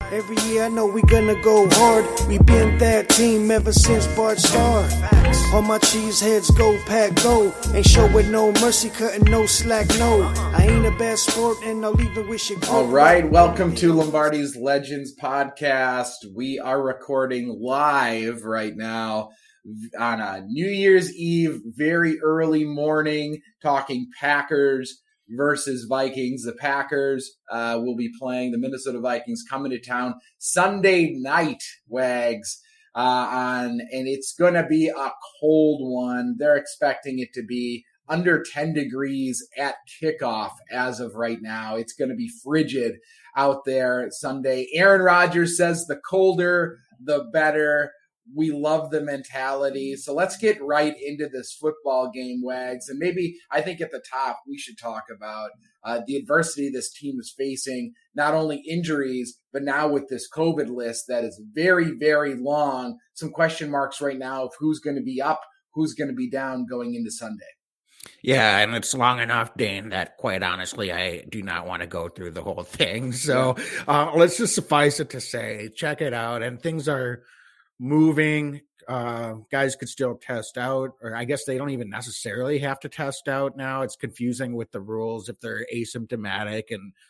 Every year I know we gonna go hard. We been that team ever since Bart started. All my cheese heads go pack go. Ain't showing no mercy, cutting no slack, no. I ain't a bad sport and I'll even wish it. All right, welcome to Lombardi's Legends podcast. We are recording live right now on a New Year's Eve, very early morning, talking Packers versus Vikings. The Packers will be playing the Minnesota Vikings coming to town Sunday night, Wags, and it's going to be a cold one. They're expecting it to be under 10 degrees at kickoff as of right now. It's going to be frigid out there Sunday. Aaron Rodgers says the colder, the better. We love the mentality. So let's get right into this football game, Wags. And maybe I think at the top we should talk about the adversity this team is facing, not only injuries, but now with this COVID list that is very, very long. Some question marks right now of who's going to be up, who's going to be down going into Sunday. Yeah, and it's long enough, Dane, that quite honestly, I do not want to go through the whole thing. So let's just suffice it to say, check it out. And things are moving. Guys could still test out, or I guess they don't even necessarily have to test out now. It's confusing with the rules if they're asymptomatic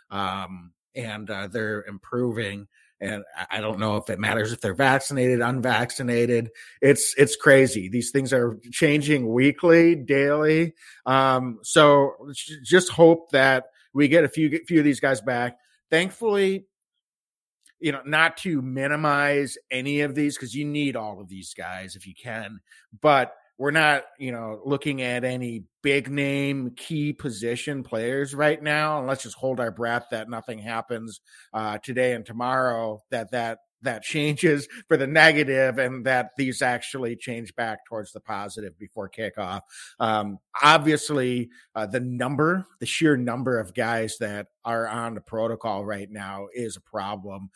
and they're improving. And I don't know if it matters if they're vaccinated, unvaccinated. It's crazy. These things are changing weekly, daily. So just hope that we get a few of these guys back. Thankfully, not to minimize any of these, because you need all of these guys if you can, but we're not, looking at any big name key position players right now. And let's just hold our breath that nothing happens today and tomorrow, that changes for the negative and that these actually change back towards the positive before kickoff. Obviously, the sheer number of guys that are on the protocol right now is a problem.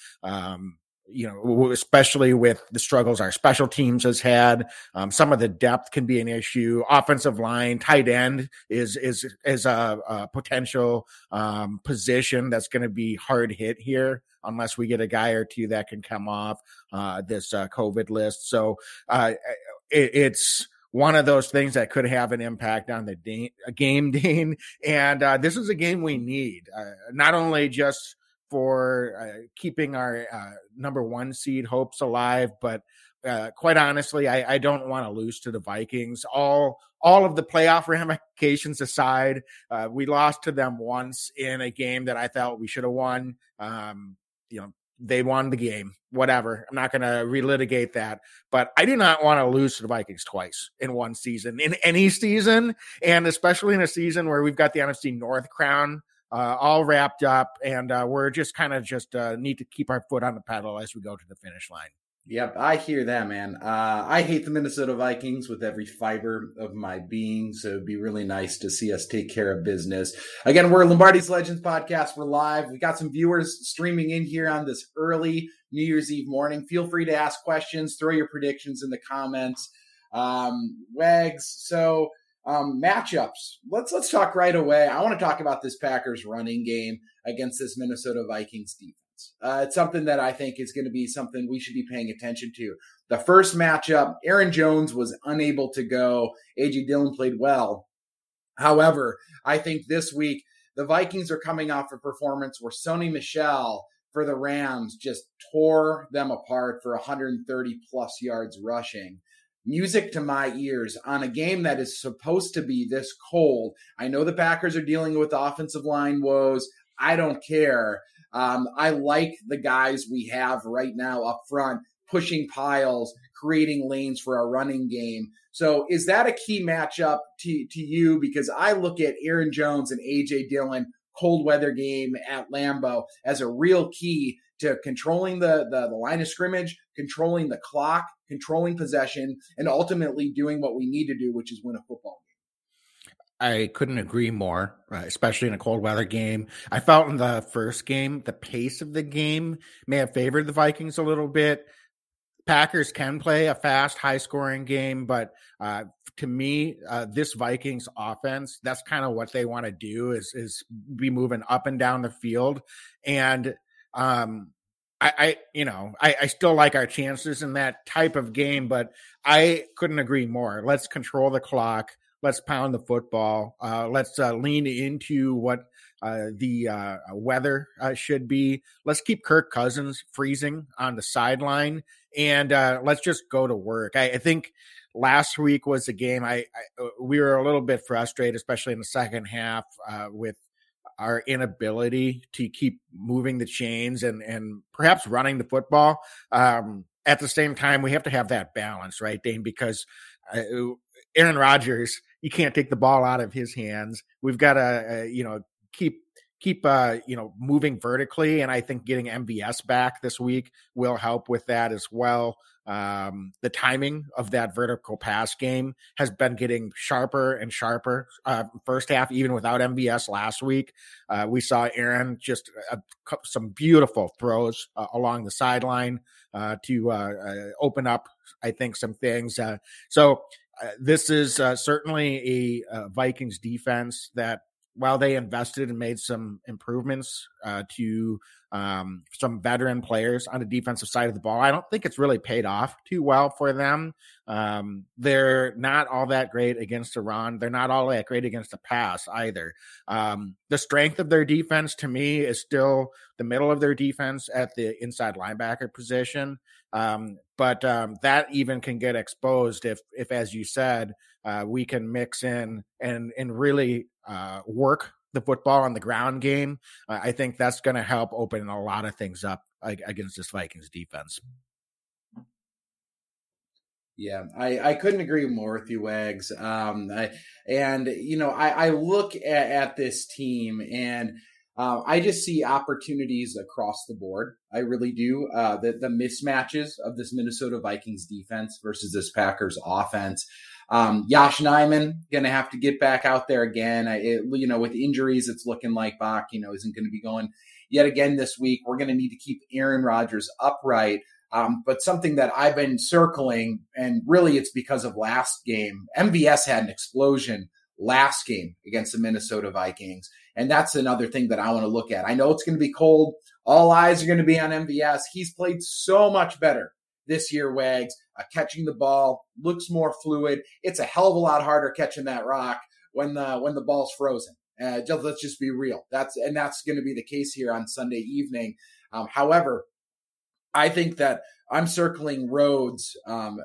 Especially with the struggles our special teams has had. Some of the depth can be an issue. Offensive line, tight end is a potential position that's going to be hard hit here unless we get a guy or two that can come off this COVID list. So it's one of those things that could have an impact on the game, Dane. And this is a game we need, not only just for keeping our number one seed hopes alive, but quite honestly, I don't want to lose to the Vikings. All of the playoff ramifications aside, we lost to them once in a game that I thought we should have won. They won the game, whatever. I'm not going to relitigate that, but I do not want to lose to the Vikings twice in one season, in any season, and especially in a season where we've got the NFC North crown all wrapped up, and we're just need to keep our foot on the pedal as we go to the finish line. Yep, I hear that, man. I hate the Minnesota Vikings with every fiber of my being, so it'd be really nice to see us take care of business. Again, we're Lombardi's Legends podcast. We're live. We got some viewers streaming in here on this early New Year's Eve morning. Feel free to ask questions, throw your predictions in the comments. Wags, so matchups. Let's talk right away. I want to talk about this Packers running game against this Minnesota Vikings defense. It's something that I think is going to be something we should be paying attention to. The first matchup, Aaron Jones was unable to go. A.J. Dillon played well. However, I think this week the Vikings are coming off a performance where Sony Michel for the Rams just tore them apart for 130 plus yards rushing. Music to my ears on a game that is supposed to be this cold. I know the Packers are dealing with offensive line woes. I don't care. I like the guys we have right now up front, pushing piles, creating lanes for our running game. So is that a key matchup to you? Because I look at Aaron Jones and A.J. Dillon, cold weather game at Lambeau, as a real key to controlling the line of scrimmage, controlling the clock, controlling possession, and ultimately doing what we need to do, which is win a football game. I couldn't agree more, especially in a cold weather game. I felt in the first game, the pace of the game may have favored the Vikings a little bit. Packers can play a fast, high-scoring game, but to me, this Vikings offense, that's kind of what they want to do is be moving up and down the field. And I still like our chances in that type of game, but I couldn't agree more. Let's control the clock. Let's pound the football. Let's lean into what the weather should be. Let's keep Kirk Cousins freezing on the sideline, and let's just go to work. I think last week was a game we were a little bit frustrated, especially in the second half, with our inability to keep moving the chains and perhaps running the football. At the same time, we have to have that balance, right, Dane? Because Aaron Rodgers, you can't take the ball out of his hands. We've got to, keep moving vertically. And I think getting MVS back this week will help with that as well. The timing of that vertical pass game has been getting sharper and sharper. First half, even without MVS last week, we saw Aaron just some beautiful throws along the sideline to open up, I think, some things. So this is certainly a Vikings defense that, while they invested and made some improvements to some veteran players on the defensive side of the ball, I don't think it's really paid off too well for them. They're not all that great against the run. They're not all that great against the pass either. The strength of their defense, to me, is still the middle of their defense at the inside linebacker position. But that even can get exposed if as you said, we can mix in and really work the football on the ground game. I think that's going to help open a lot of things up against this Vikings defense. Yeah, I couldn't agree more with you, Wags. I look at this team and I just see opportunities across the board. I really do. The mismatches of this Minnesota Vikings defense versus this Packers offense. Josh Nijman going to have to get back out there again. With injuries, it's looking like Bach, isn't going to be going yet again this week. We're going to need to keep Aaron Rodgers upright. But something that I've been circling, and really it's because of last game, MVS had an explosion last game against the Minnesota Vikings. And that's another thing that I want to look at. I know it's going to be cold. All eyes are going to be on MVS. He's played so much better this year, Wags. Catching the ball looks more fluid. It's a hell of a lot harder catching that rock when the ball's frozen. Let's just be real. That's going to be the case here on Sunday evening. However, I think that I'm circling Woods.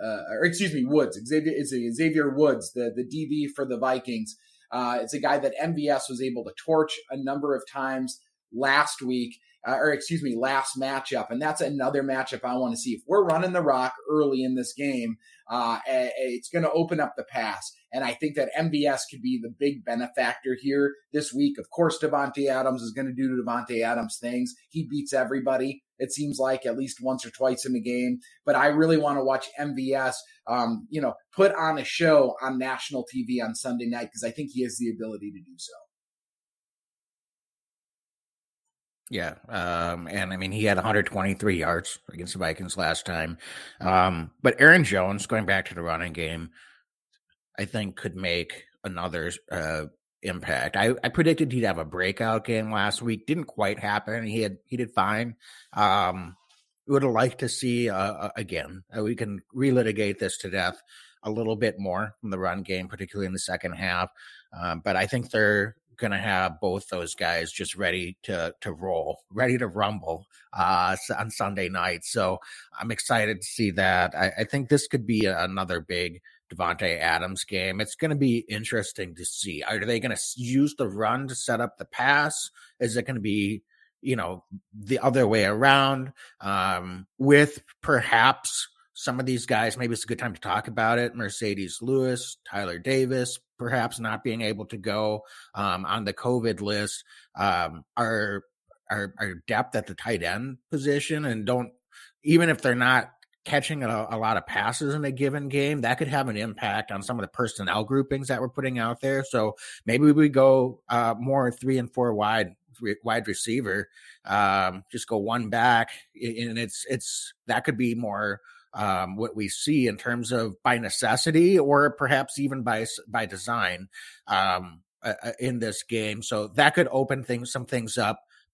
Xavier Woods, the DB for the Vikings. It's a guy that MVS was able to torch a number of times last matchup. And that's another matchup I want to see. If we're running the rock early in this game, it's going to open up the pass. And I think that MVS could be the big benefactor here this week. Of course, Davante Adams is going to do Davante Adams things. He beats everybody, it seems like, at least once or twice in the game. But I really want to watch MVS, put on a show on national TV on Sunday night, because I think he has the ability to do so. Yeah. And I mean, he had 123 yards against the Vikings last time. But Aaron Jones, going back to the running game, I think could make another impact. I predicted he'd have a breakout game last week. Didn't quite happen. He did fine. Would have liked to see again. We can relitigate this to death a little bit more from the run game, particularly in the second half. But I think they're going to have both those guys just ready to roll, ready to rumble on Sunday night. So I'm excited to see that. I think this could be another big Davante Adams game. It's going to be interesting to see. Are they going to use the run to set up the pass? Is it going to be, the other way around, with perhaps some of these guys? Maybe it's a good time to talk about it. Mercedes Lewis, Tyler Davis, perhaps not being able to go on the COVID list. Our depth at the tight end position, and even if they're not catching a lot of passes in a given game, that could have an impact on some of the personnel groupings that we're putting out there. So maybe we go more 3 and 4 wide receiver, just go one back, and it's that could be more what we see in terms of by necessity, or perhaps even by design in this game. So that could open some things up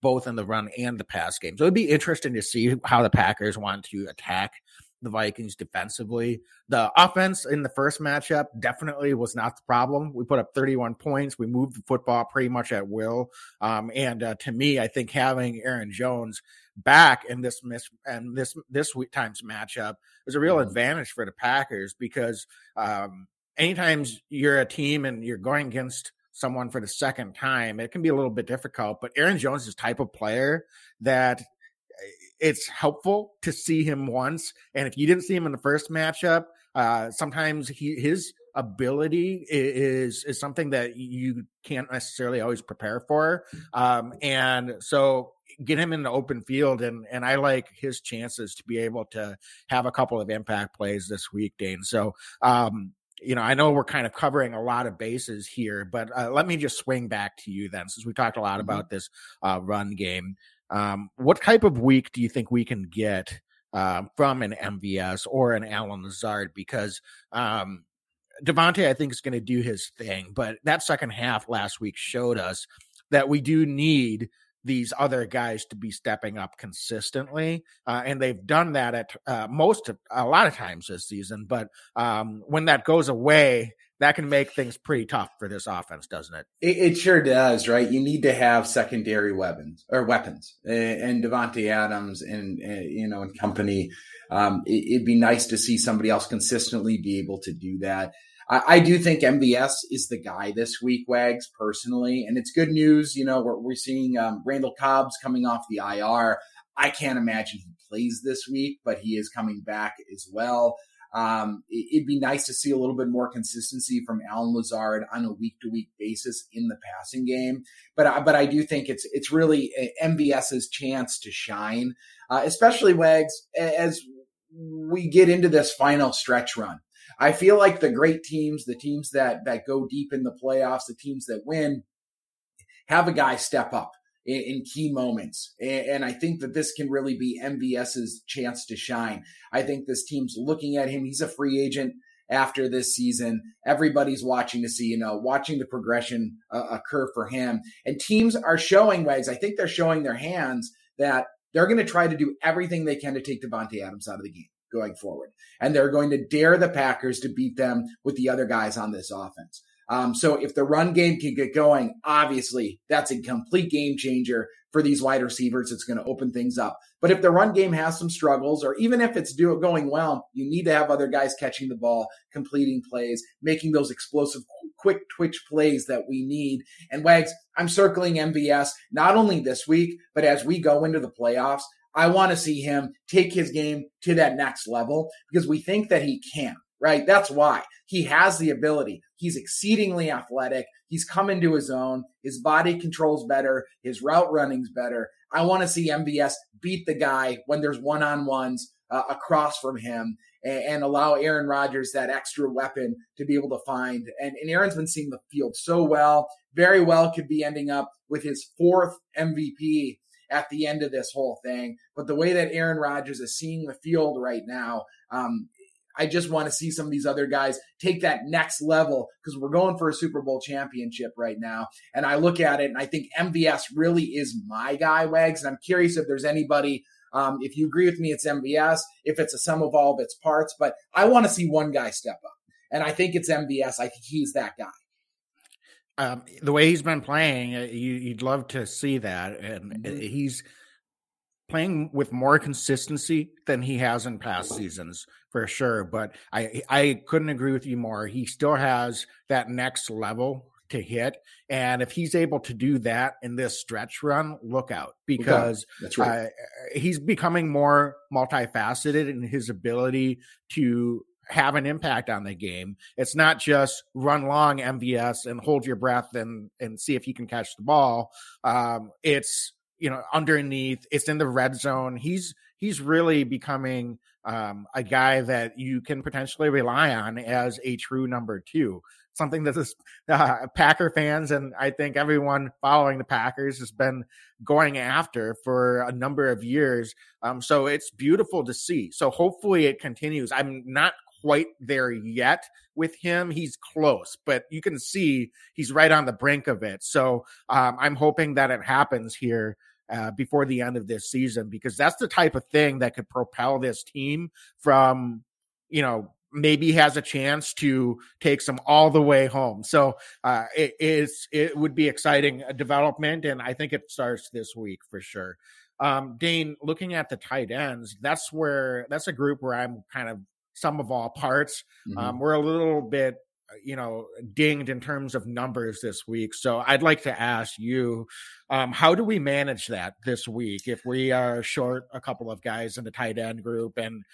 both in the run and the pass game. So it'd be interesting to see how the Packers want to attack the Vikings defensively. The offense in the first matchup definitely was not the problem. We put up 31 points. We moved the football pretty much at will. To me, I think having Aaron Jones back in this week time's matchup is a real advantage for the Packers, because anytime you're a team and you're going against someone for the second time, it can be a little bit difficult. But Aaron Jones is the type of player that it's helpful to see him once. And if you didn't see him in the first matchup, sometimes his ability is something that you can't necessarily always prepare for. And so get him in the open field. And I like his chances to be able to have a couple of impact plays this week, Dane. So, I know we're kind of covering a lot of bases here, but let me just swing back to you then, since we talked a lot about this run game. What type of week do you think we can get from an MVS or an Allen Lazard? Because Devontae, I think, is going to do his thing, but that second half last week showed us that we do need these other guys to be stepping up consistently. And they've done that at a lot of times this season. But when that goes away, that can make things pretty tough for this offense, doesn't it? It sure does, right? You need to have secondary weapons. And Davante Adams and company. It'd be nice to see somebody else consistently be able to do that. I do think MVS is the guy this week, Wags, personally. And it's good news. We're seeing Randall Cobb's coming off the IR. I can't imagine he plays this week, but he is coming back as well. It'd be nice to see a little bit more consistency from Allen Lazard on a week-to-week basis in the passing game. But I do think it's really MVS's chance to shine, especially, Wags, as we get into this final stretch run. I feel like the great teams, the teams that go deep in the playoffs, the teams that win, have a guy step up in key moments. And I think that this can really be MVS's chance to shine. I think this team's looking at him. He's a free agent after this season. Everybody's watching to see, watching the progression occur for him. And teams are showing, Wags, I think they're showing their hands that they're going to try to do everything they can to take Davante Adams out of the game going forward. And they're going to dare the Packers to beat them with the other guys on this offense. So if the run game can get going, obviously that's a complete game changer for these wide receivers. It's going to open things up. But if the run game has some struggles, or even if it's going well, you need to have other guys catching the ball, completing plays, making those explosive, quick twitch plays that we need. And Wags, I'm circling MVS not only this week, but as we go into the playoffs. I want to see him take his game to that next level, because we think that he can, right? That's why. He has the ability. He's exceedingly athletic. He's come into his own. His body control's better. His route running's better. I want to see MVS beat the guy when there's one-on-ones across from him, and allow Aaron Rodgers that extra weapon to be able to find. And Aaron's been seeing the field so well, very well could be ending up with his 4th MVP at the end of this whole thing. But the way that Aaron Rodgers is seeing the field right now, I just want to see some of these other guys take that next level, because we're going for a Super Bowl championship right now. And I look at it and I think MVS really is my guy, Wags. And I'm curious if there's anybody, if you agree with me, it's MVS, if it's a sum of all of its parts. But I want to see one guy step up. And I think it's MVS. I think he's that guy. The way he's been playing, you'd love to see that. And he's playing with more consistency than he has in past seasons, for sure. But I couldn't agree with you more. He still has that next level to hit. And if he's able to do that in this stretch run, look out, because That's right. He's becoming more multifaceted in his ability to have an impact on the game. It's not just run long MVS and hold your breath and see if you can catch the ball. It's, underneath, it's in the red zone. He's really becoming a guy that you can potentially rely on as a true number 2. Something that this Packer fans, and I think everyone following the Packers, has been going after for a number of years. So it's beautiful to see. So hopefully it continues. I'm not quite there yet with him. He's close, but you can see he's right on the brink of it. So I'm hoping that it happens here before the end of this season, because that's the type of thing that could propel this team from, maybe has a chance to take some all the way home. So it would be exciting development, and I think it starts this week for sure. Dane, looking at the tight ends, that's a group where I'm kind of sum of all parts. Mm-hmm. We're a little bit, dinged in terms of numbers this week. So I'd like to ask you, how do we manage that this week if we are short a couple of guys in the tight end group, and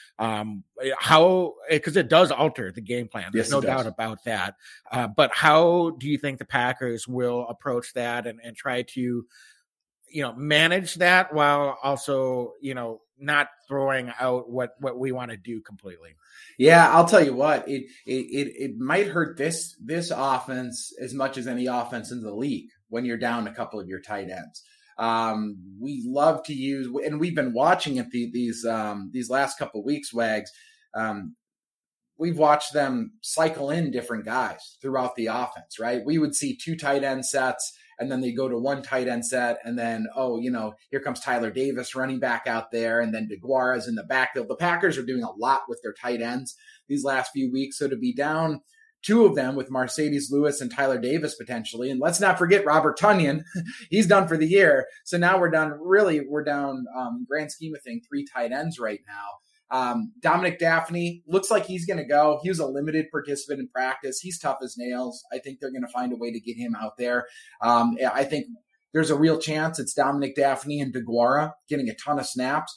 because it does alter the game plan. There's no doubt about that. But how do you think the Packers will approach that and try to, manage that while also, not throwing out what we want to do completely? Yeah, I'll tell you what, it might hurt this offense as much as any offense in the league when you're down a couple of your tight ends. We love to use, and we've been watching it these last couple of weeks, Wags. We've watched them cycle in different guys throughout the offense, right? We would see 2 tight end sets, and then they go to 1 tight end set, and then, here comes Tyler Davis running back out there, and then DeGuara's in the backfield. The Packers are doing a lot with their tight ends these last few weeks, so to be down 2 of them with Marcedes Lewis and Tyler Davis potentially, and let's not forget Robert Tonyan, he's done for the year. So now we're down, grand scheme of things, 3 tight ends right now. Dominic Daphne looks like he's going to go. He was a limited participant in practice. He's tough as nails. I think they're going to find a way to get him out there. I think there's a real chance it's Dominic Daphne and DeGuara getting a ton of snaps.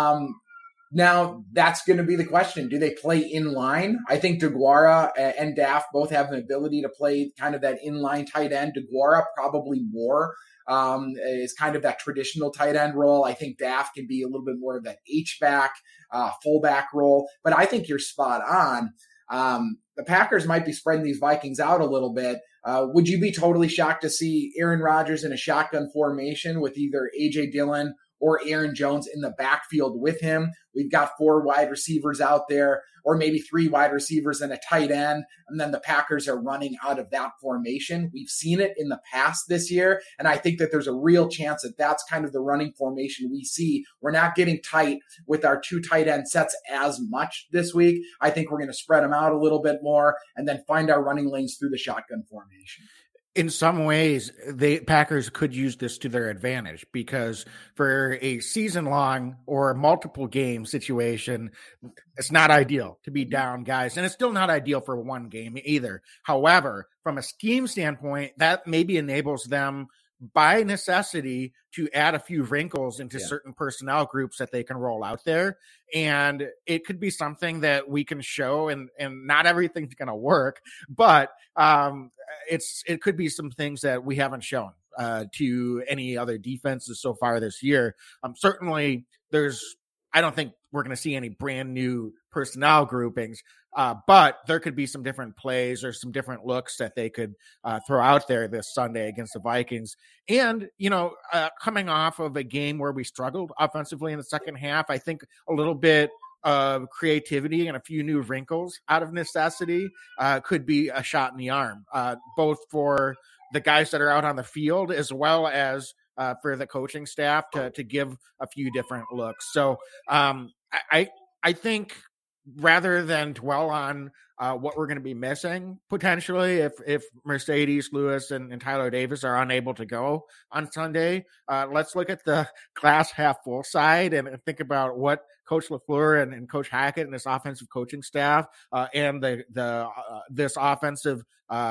Now that's going to be the question. Do they play in line? I think DeGuara and Daff both have an ability to play kind of that inline tight end. DeGuara probably more. Is kind of that traditional tight end role. I think Daff can be a little bit more of that H-back, fullback role, but I think you're spot on. The Packers might be spreading these Vikings out a little bit. Would you be totally shocked to see Aaron Rodgers in a shotgun formation with either A.J. Dillon or Aaron Jones in the backfield with him? We've got 4 wide receivers out there, or maybe 3 wide receivers and a tight end, and then the Packers are running out of that formation. We've seen it in the past this year, and I think that there's a real chance that that's kind of the running formation we see. We're not getting tight with our 2 tight end sets as much this week. I think we're going to spread them out a little bit more and then find our running lanes through the shotgun formation. In some ways, the Packers could use this to their advantage, because for a season-long or multiple game situation, it's not ideal to be down guys, and it's still not ideal for one game either. However, from a scheme standpoint, that maybe enables them by necessity to add a few wrinkles into certain personnel groups that they can roll out there. And it could be something that we can show, and not everything's going to work, but it could be some things that we haven't shown to any other defenses so far this year. Certainly I don't think we're going to see any brand new personnel groupings, but there could be some different plays or some different looks that they could throw out there this Sunday against the Vikings. And, coming off of a game where we struggled offensively in the second half, I think a little bit of creativity and a few new wrinkles out of necessity could be a shot in the arm, both for the guys that are out on the field as well as for the coaching staff to give a few different looks. So I think rather than dwell on what we're going to be missing potentially if Marcedes Lewis and Tyler Davis are unable to go on Sunday, let's look at the glass half full side and think about what Coach LaFleur and Coach Hackett and this offensive coaching staff and this offensive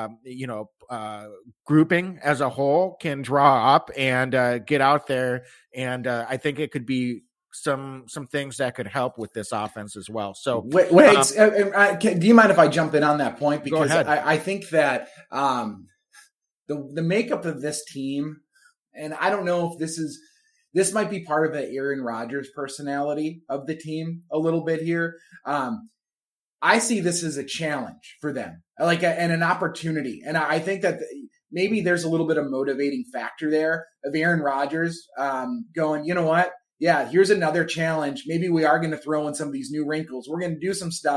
grouping as a whole can draw up and get out there. And I think it could be some things that could help with this offense as well. So do you mind if I jump in on that point? Because I think that the makeup of this team, and I don't know if this might be part of the Aaron Rodgers personality of the team a little bit here. I see this as a challenge for them, and an opportunity. And I think that maybe there's a little bit of motivating factor there of Aaron Rodgers going, you know what? Yeah, here's another challenge. Maybe we are going to throw in some of these new wrinkles. We're going to do some stuff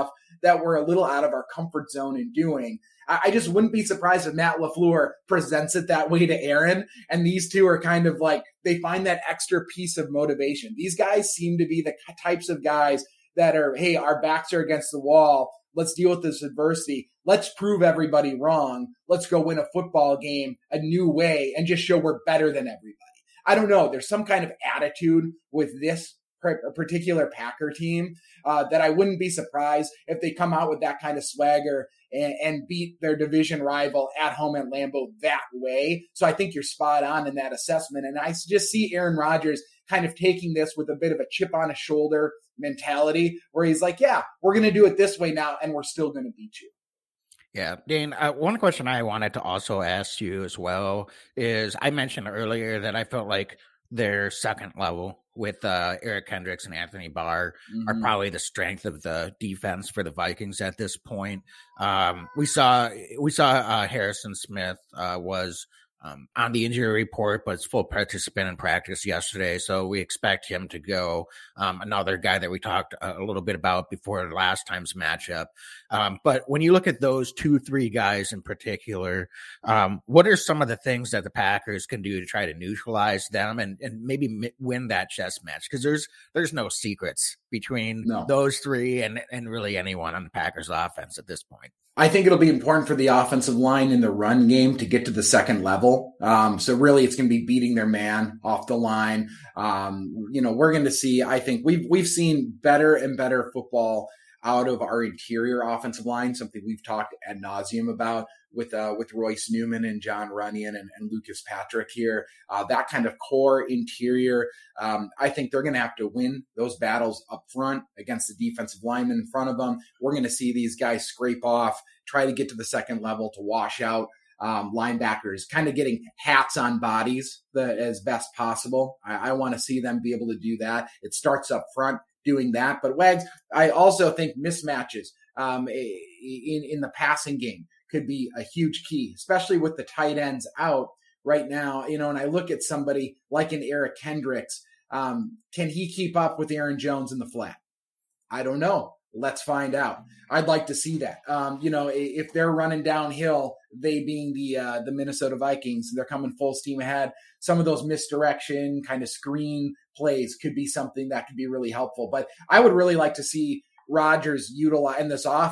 that we're a little out of our comfort zone in doing. I just wouldn't be surprised if Matt LaFleur presents it that way to Aaron, and these two are kind of like, they find that extra piece of motivation. These guys seem to be the types of guys that are, hey, our backs are against the wall. Let's deal with this adversity. Let's prove everybody wrong. Let's go win a football game a new way and just show we're better than everybody. I don't know. There's some kind of attitude with this particular Packer team that I wouldn't be surprised if they come out with that kind of swagger and beat their division rival at home at Lambeau that way. So I think you're spot on in that assessment. And I just see Aaron Rodgers kind of taking this with a bit of a chip on his shoulder mentality where he's like, yeah, we're going to do it this way now, and we're still going to beat you. Yeah, Dane, one question I wanted to also ask you as well is I mentioned earlier that I felt like their second level with Eric Kendricks and Anthony Barr are probably the strength of the defense for the Vikings at this point. We saw Harrison Smith was on the injury report, but it's full participant in practice yesterday. So we expect him to go. Another guy that we talked a little bit about before last time's matchup. But when you look at those 2-3 guys in particular, what are some of the things that the Packers can do to try to neutralize them and maybe win that chess match? Because there's no secrets between those three and really anyone on the Packers offense at this point. I think it'll be important for the offensive line in the run game to get to the second level. So really it's going to be beating their man off the line. We're going to see, I think we've seen better and better football out of our interior offensive line, something we've talked ad nauseum about with Royce Newman and John Runyan and Lucas Patrick here. That kind of core interior, I think they're going to have to win those battles up front against the defensive linemen in front of them. We're going to see these guys scrape off, try to get to the second level to wash out linebackers, kind of getting hats on bodies as best possible. I want to see them be able to do that. It starts up front doing that. But Wags, I also think mismatches in the passing game could be a huge key, especially with the tight ends out right now. And I look at somebody like an Eric Kendricks. Can he keep up with Aaron Jones in the flat? I don't know. Let's find out. I'd like to see that. If they're running downhill, they being the Minnesota Vikings, they're coming full steam ahead. Some of those misdirection kind of screen plays could be something that could be really helpful. But I would really like to see Rodgers utilize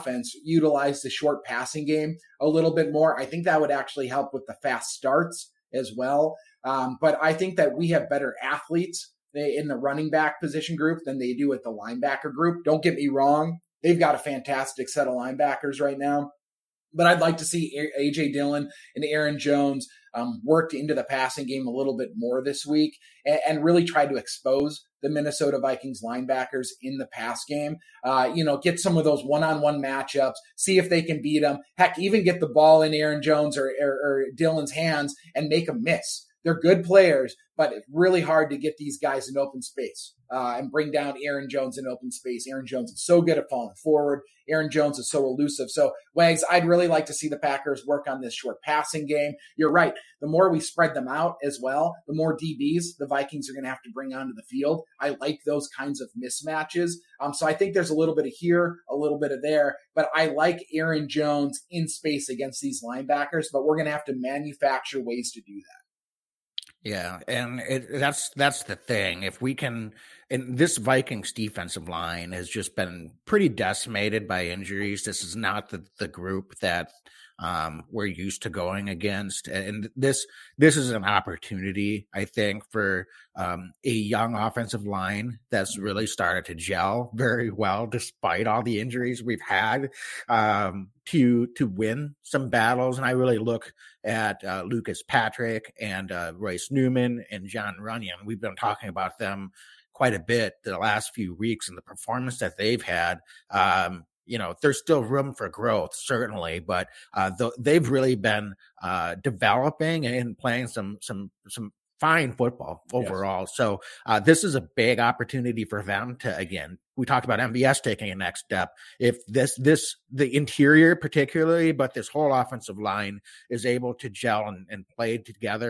the short passing game a little bit more. I think that would actually help with the fast starts as well. But I think that we have better athletes in the running back position group than they do at the linebacker group. Don't get me wrong. They've got a fantastic set of linebackers right now. But I'd like to see A.J. Dillon and Aaron Jones work into the passing game a little bit more this week and really try to expose the Minnesota Vikings linebackers in the pass game. Get some of those one-on-one matchups, see if they can beat them. Heck, even get the ball in Aaron Jones or Dillon's hands and make them miss. They're good players, but it's really hard to get these guys in open space and bring down Aaron Jones in open space. Aaron Jones is so good at falling forward. Aaron Jones is so elusive. So, Wags, I'd really like to see the Packers work on this short passing game. You're right. The more we spread them out as well, the more DBs the Vikings are going to have to bring onto the field. I like those kinds of mismatches. So I think there's a little bit of here, a little bit of there, but I like Aaron Jones in space against these linebackers, but we're going to have to manufacture ways to do that. Yeah, and that's the thing. If we can, and this Vikings defensive line has just been pretty decimated by injuries. This is not the group that we're used to going against, and this is an opportunity, I think, for a young offensive line that's really started to gel very well despite all the injuries we've had, to win some battles. And I really look at Lucas Patrick and Royce Newman and John Runyan. We've been talking about them quite a bit the last few weeks and the performance that they've had. There's still room for growth, certainly, but they've really been developing and playing some fine football overall. Yes. So this is a big opportunity for them to, again, we talked about MVS taking a next step. If the interior particularly, but this whole offensive line is able to gel and play together,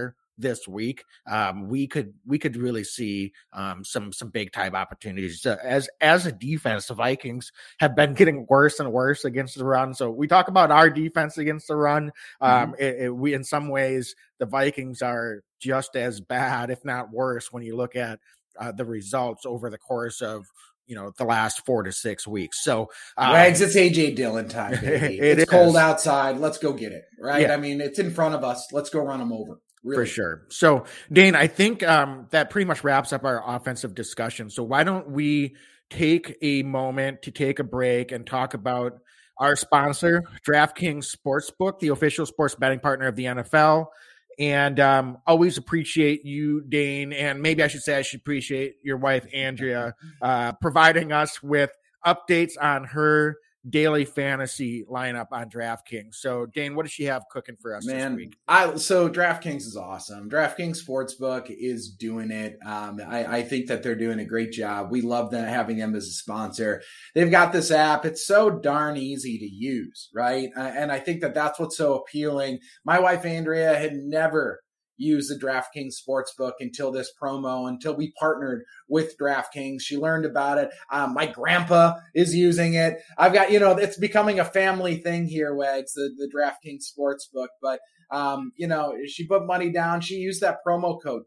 this week, we could really see some big time opportunities. As a defense, the Vikings have been getting worse and worse against the run. So we talk about our defense against the run. We in some ways the Vikings are just as bad, if not worse, when you look at the results over the course of the last 4 to 6 weeks. So Wags, it's AJ Dillon time, baby. It's cold outside. Let's go get it. Right. Yeah. I mean, it's in front of us. Let's go run them over. Really. For sure. So Dane, I think that pretty much wraps up our offensive discussion. So why don't we take a moment to take a break and talk about our sponsor, DraftKings Sportsbook, the official sports betting partner of the NFL. And always appreciate you, Dane, and maybe I should say I should appreciate your wife, Andrea, providing us with updates on her daily fantasy lineup on DraftKings. So, Dane, what does she have cooking for us this week? So DraftKings is awesome. DraftKings Sportsbook is doing it. I think that they're doing a great job. We love them, having them as a sponsor. They've got this app. It's so darn easy to use, right? And I think that that's what's so appealing. My wife, Andrea, had never use the DraftKings Sportsbook until we partnered with DraftKings. She learned about it. My grandpa is using it. I've got, it's becoming a family thing here, Wags, the DraftKings Sportsbook. But, she put money down. She used that promo code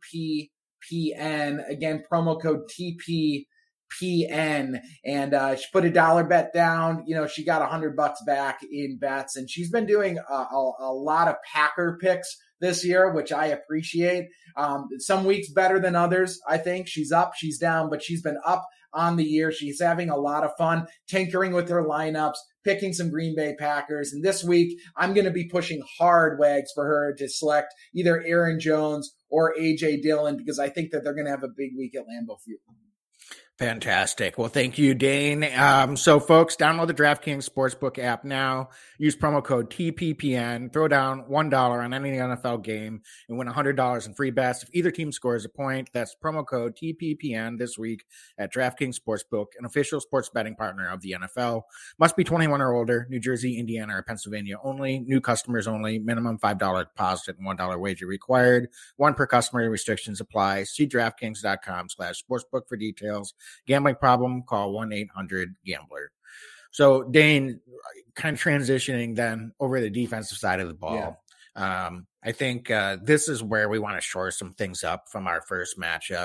TPPN. Again, promo code TPPN, and she put $1 bet down. She got $100 back in bets, and she's been doing a lot of Packer picks this year, which I appreciate. Some weeks better than others. I think she's up, she's down, but she's been up on the year. She's having a lot of fun tinkering with her lineups, picking some Green Bay Packers. And this week, I'm going to be pushing hard, Wags, for her to select either Aaron Jones or AJ Dillon, because I think that they're going to have a big week at Lambeau Field. Fantastic. Well, thank you, Dane. So folks, download the DraftKings Sportsbook app now. Use promo code TPPN. Throw down $1 on any NFL game and win $100 in free bets if either team scores a point. That's promo code TPPN this week at DraftKings Sportsbook, an official sports betting partner of the NFL. Must be 21 or older. New Jersey, Indiana, or Pennsylvania only. New customers only. Minimum $5 deposit and $1 wager required. One per customer. Restrictions apply. See DraftKings.com/sportsbook for details. Gambling problem, call 1-800-GAMBLER. So, Dane, kind of transitioning then over to the defensive side of the ball. Yeah. I think this is where we want to shore some things up from our first matchup.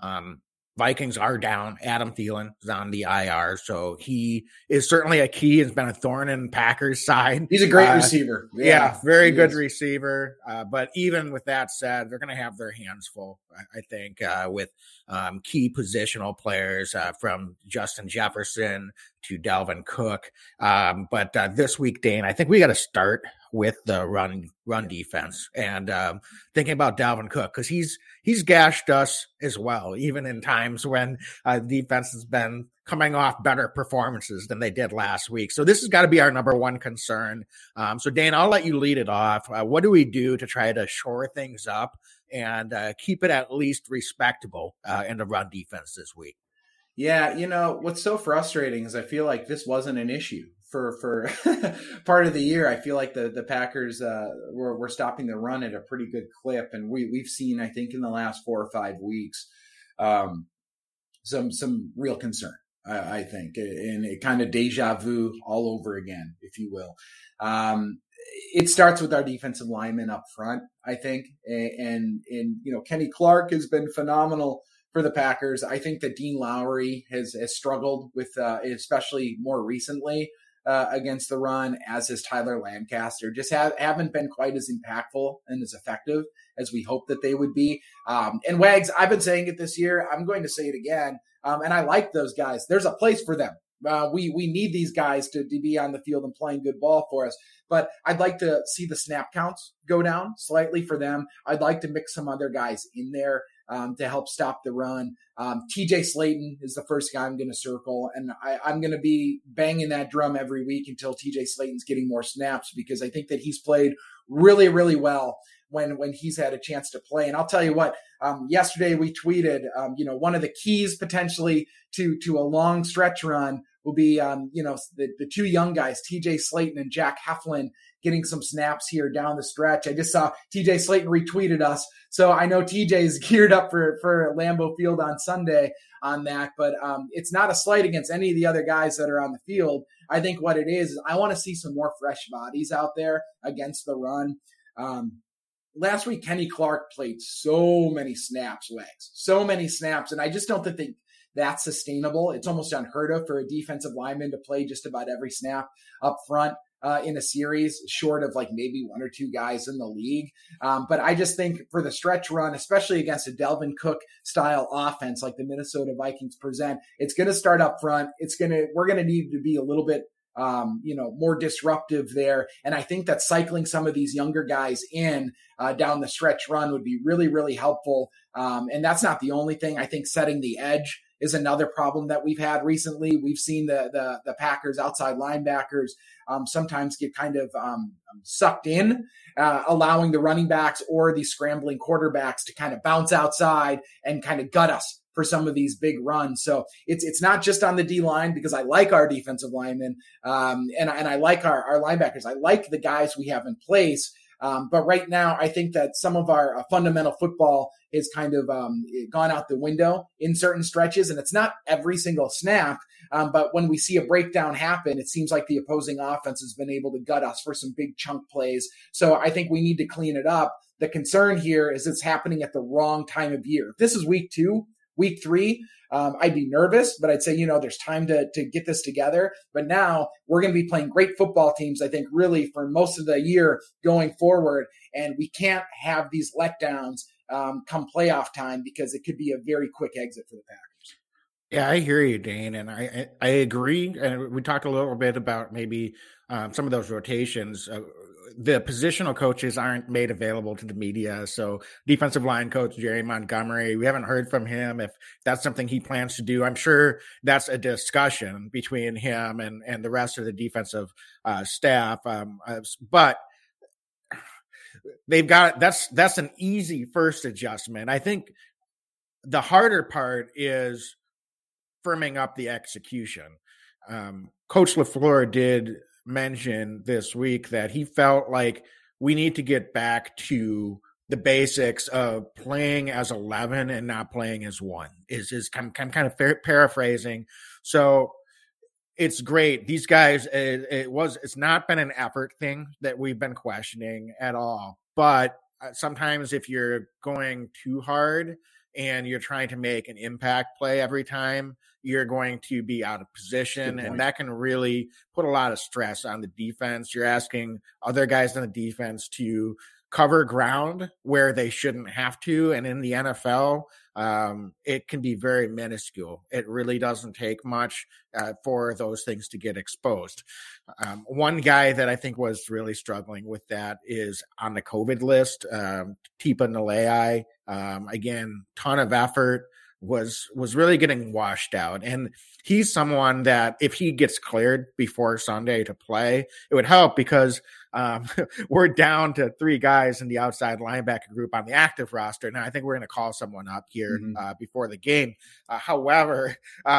Vikings are down. Adam Thielen is on the IR, so he is certainly a key. Has been a thorn in Packers' side. He's a great receiver. Yeah, very good receiver. But even with that said, they're going to have their hands full, I think, with key positional players from Justin Jefferson to Dalvin Cook. But this week, Dane, I think we got to start with the run defense, and thinking about Dalvin Cook, because he's gashed us as well, even in times when defense has been coming off better performances than they did last week. So this has got to be our number one concern. So Dane, I'll let you lead it off. What do we do to try to shore things up and keep it at least respectable in the run defense this week? Yeah, what's so frustrating is I feel like this wasn't an issue for part of the year. I feel like the Packers were stopping the run at a pretty good clip, and we've seen, I think, in the last 4 or 5 weeks, some real concern. I think, and it kind of deja vu all over again, if you will. It starts with our defensive linemen up front, I think, and Kenny Clark has been phenomenal for the Packers. I think that Dean Lowry has struggled with, especially more recently, against the run, as has Tyler Lancaster. Just haven't been quite as impactful and as effective as we hoped that they would be. And Wags, I've been saying it this year. I'm going to say it again. And I like those guys. There's a place for them. We need these guys to be on the field and playing good ball for us. But I'd like to see the snap counts go down slightly for them. I'd like to mix some other guys in there to help stop the run. TJ Slaton is the first guy I'm going to circle, and I'm going to be banging that drum every week until TJ Slaton's getting more snaps, because I think that he's played really, really well when he's had a chance to play. And I'll tell you what, yesterday we tweeted, one of the keys potentially to a long stretch run will be, the two young guys, TJ Slayton and Jack Heflin, getting some snaps here down the stretch. I just saw TJ Slayton retweeted us, so I know TJ is geared up for Lambeau Field on Sunday on that, but it's not a slight against any of the other guys that are on the field. I think what it is I want to see some more fresh bodies out there against the run. Last week, Kenny Clark played so many snaps, and I just don't think that's sustainable. It's almost unheard of for a defensive lineman to play just about every snap up front in a series, short of like maybe one or two guys in the league. But I just think for the stretch run, especially against a Delvin Cook style offense like the Minnesota Vikings present, it's going to start up front. We're going to need to be a little bit more disruptive there. And I think that cycling some of these younger guys in down the stretch run would be really, really helpful. And that's not the only thing. I think setting the edge is another problem that we've had recently. We've seen the Packers outside linebackers sometimes get kind of sucked in, allowing the running backs or the scrambling quarterbacks to kind of bounce outside and kind of gut us for some of these big runs. So it's not just on the D line, because I like our defensive linemen and I like our linebackers. I like the guys we have in place. But right now, I think that some of our fundamental football is kind of gone out the window in certain stretches, and it's not every single snap. But when we see a breakdown happen, it seems like the opposing offense has been able to gut us for some big chunk plays. So I think we need to clean it up. The concern here is it's happening at the wrong time of year. If this is week 2, week 3, I'd be nervous, but I'd say, there's time to get this together. But now we're going to be playing great football teams, I think, really for most of the year going forward. And we can't have these letdowns come playoff time, because it could be a very quick exit for the Packers. Yeah, I hear you, Dane, and I agree. And we talked a little bit about maybe some of those rotations. The positional coaches aren't made available to the media. So defensive line coach Jerry Montgomery, we haven't heard from him if that's something he plans to do. I'm sure that's a discussion between him and the rest of the defensive staff. But they've got that's an easy first adjustment. I think the harder part is firming up the execution. Coach LaFleur did mention this week that he felt like we need to get back to the basics of playing as 11 and not playing as 1 is kind of paraphrasing. So it's great. These guys, it's not been an effort thing that we've been questioning at all. But sometimes if you're going too hard and you're trying to make an impact play every time, you're going to be out of position, and that can really put a lot of stress on the defense. You're asking other guys on the defense to cover ground where they shouldn't have to. And in the NFL, it can be very minuscule. It really doesn't take much for those things to get exposed. One guy that I think was really struggling with that is on the COVID list, Tipa Nalei. Again, ton of effort, was really getting washed out. And he's someone that if he gets cleared before Sunday to play, it would help, because we're down to 3 guys in the outside linebacker group on the active roster. Now I think we're going to call someone up here before the game. However,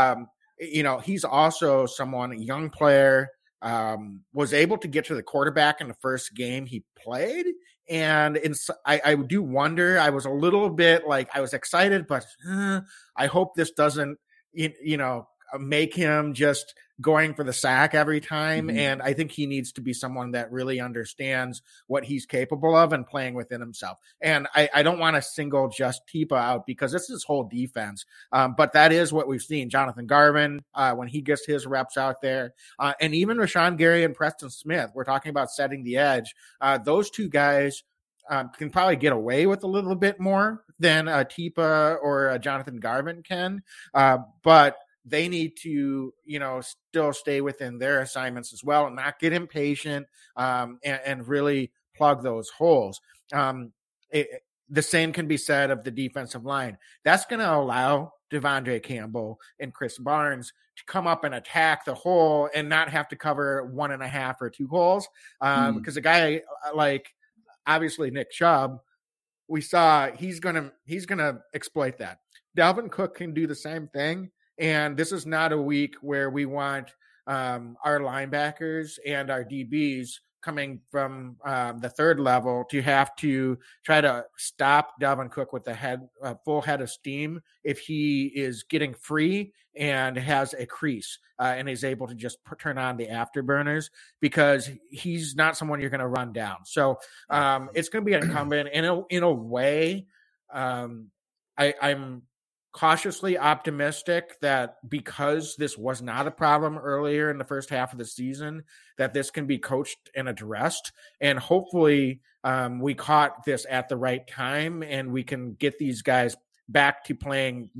he's also someone, a young player, was able to get to the quarterback in the first game he played. And I do wonder, I was a little bit like, I was excited, but I hope this doesn't, make him just going for the sack every time. And I think he needs to be someone that really understands what he's capable of and playing within himself. And I don't want to single just Tipa out, because this is his whole defense. But that is what we've seen. Jonathan Garvin, when he gets his reps out there, and even Rashawn Gary and Preston Smith, we're talking about setting the edge. Those 2 guys can probably get away with a little bit more than Tipa or Jonathan Garvin can. But they need to, still stay within their assignments as well and not get impatient and really plug those holes. The same can be said of the defensive line. That's going to allow Devondre Campbell and Chris Barnes to come up and attack the hole and not have to cover 1.5 or 2 holes. Because a guy like, obviously, Nick Chubb, we saw he's gonna exploit that. Dalvin Cook can do the same thing, and this is not a week where we want our linebackers and our DBs coming from the third level to have to try to stop Dalvin Cook with a full head of steam if he is getting free and has a crease and is able to just turn on the afterburners, because he's not someone you're going to run down. So it's going to be incumbent in a way. I'm cautiously optimistic that because this was not a problem earlier in the first half of the season, that this can be coached and addressed. And hopefully we caught this at the right time and we can get these guys back to playing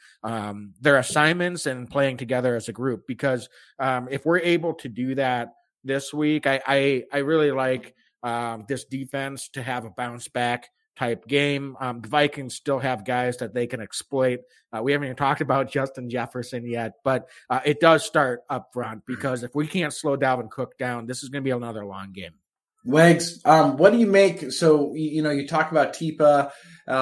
their assignments and playing together as a group. Because if we're able to do that this week, I really like this defense to have a bounce back type game. The Vikings still have guys that they can exploit. We haven't even talked about Justin Jefferson yet, but it does start up front, because if we can't slow Dalvin Cook down, this is going to be another long game. Wags, what do you make? So, you talk about Tipa,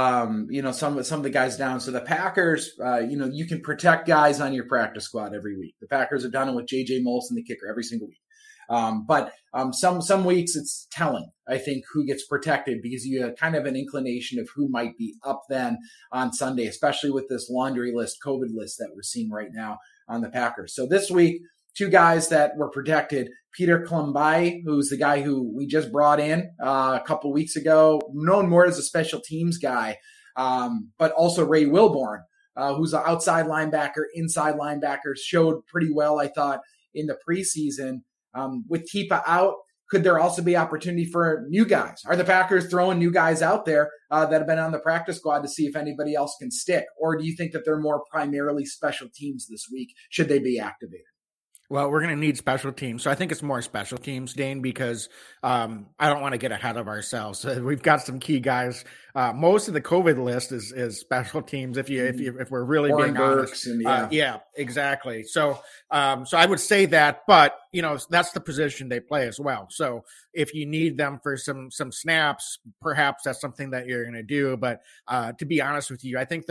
some of the guys down. So the Packers, you can protect guys on your practice squad every week. The Packers have done it with J.J. Molson, the kicker, every single week. But some weeks it's telling, I think, who gets protected, because you have kind of an inclination of who might be up then on Sunday, especially with this laundry list, COVID list that we're seeing right now on the Packers. So this week, two guys that were protected: Peter Klumbai, who's the guy who we just brought in a couple weeks ago, known more as a special teams guy, but also Ray Wilborn, who's an outside linebacker, inside linebacker, showed pretty well, I thought, in the preseason. With Tipa out, could there also be opportunity for new guys? Are the Packers throwing new guys out there that have been on the practice squad to see if anybody else can stick? Or do you think that they're more primarily special teams this week, should they be activated? Well, we're going to need special teams. So I think it's more special teams, Dane, because I don't want to get ahead of ourselves. We've got some key guys. Most of the COVID list is special teams. If we're really being honest. Yeah, exactly. So I would say that, but that's the position they play as well. So if you need them for some snaps, perhaps that's something that you're going to do. But to be honest with you, I think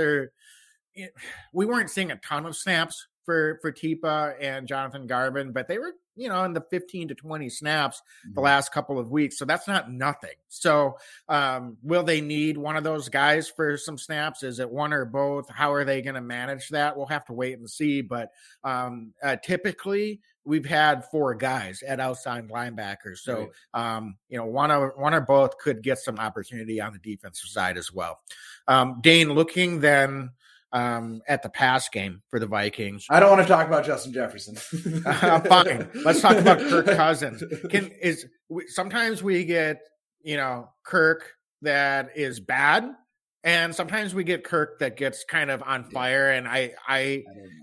we weren't seeing a ton of snaps for Tipa and Jonathan Garvin, but they were, in the 15 to 20 snaps the last couple of weeks. So that's not nothing. So will they need one of those guys for some snaps? Is it one or both? How are they going to manage that? We'll have to wait and see. But typically we've had 4 guys at outside linebackers. So, one or both could get some opportunity on the defensive side as well. Dane, looking then at the pass game for the Vikings. I don't want to talk about Justin Jefferson. Fine. Let's talk about Kirk Cousins. Sometimes we get, Kirk that is bad, and sometimes we get Kirk that gets kind of on fire. And I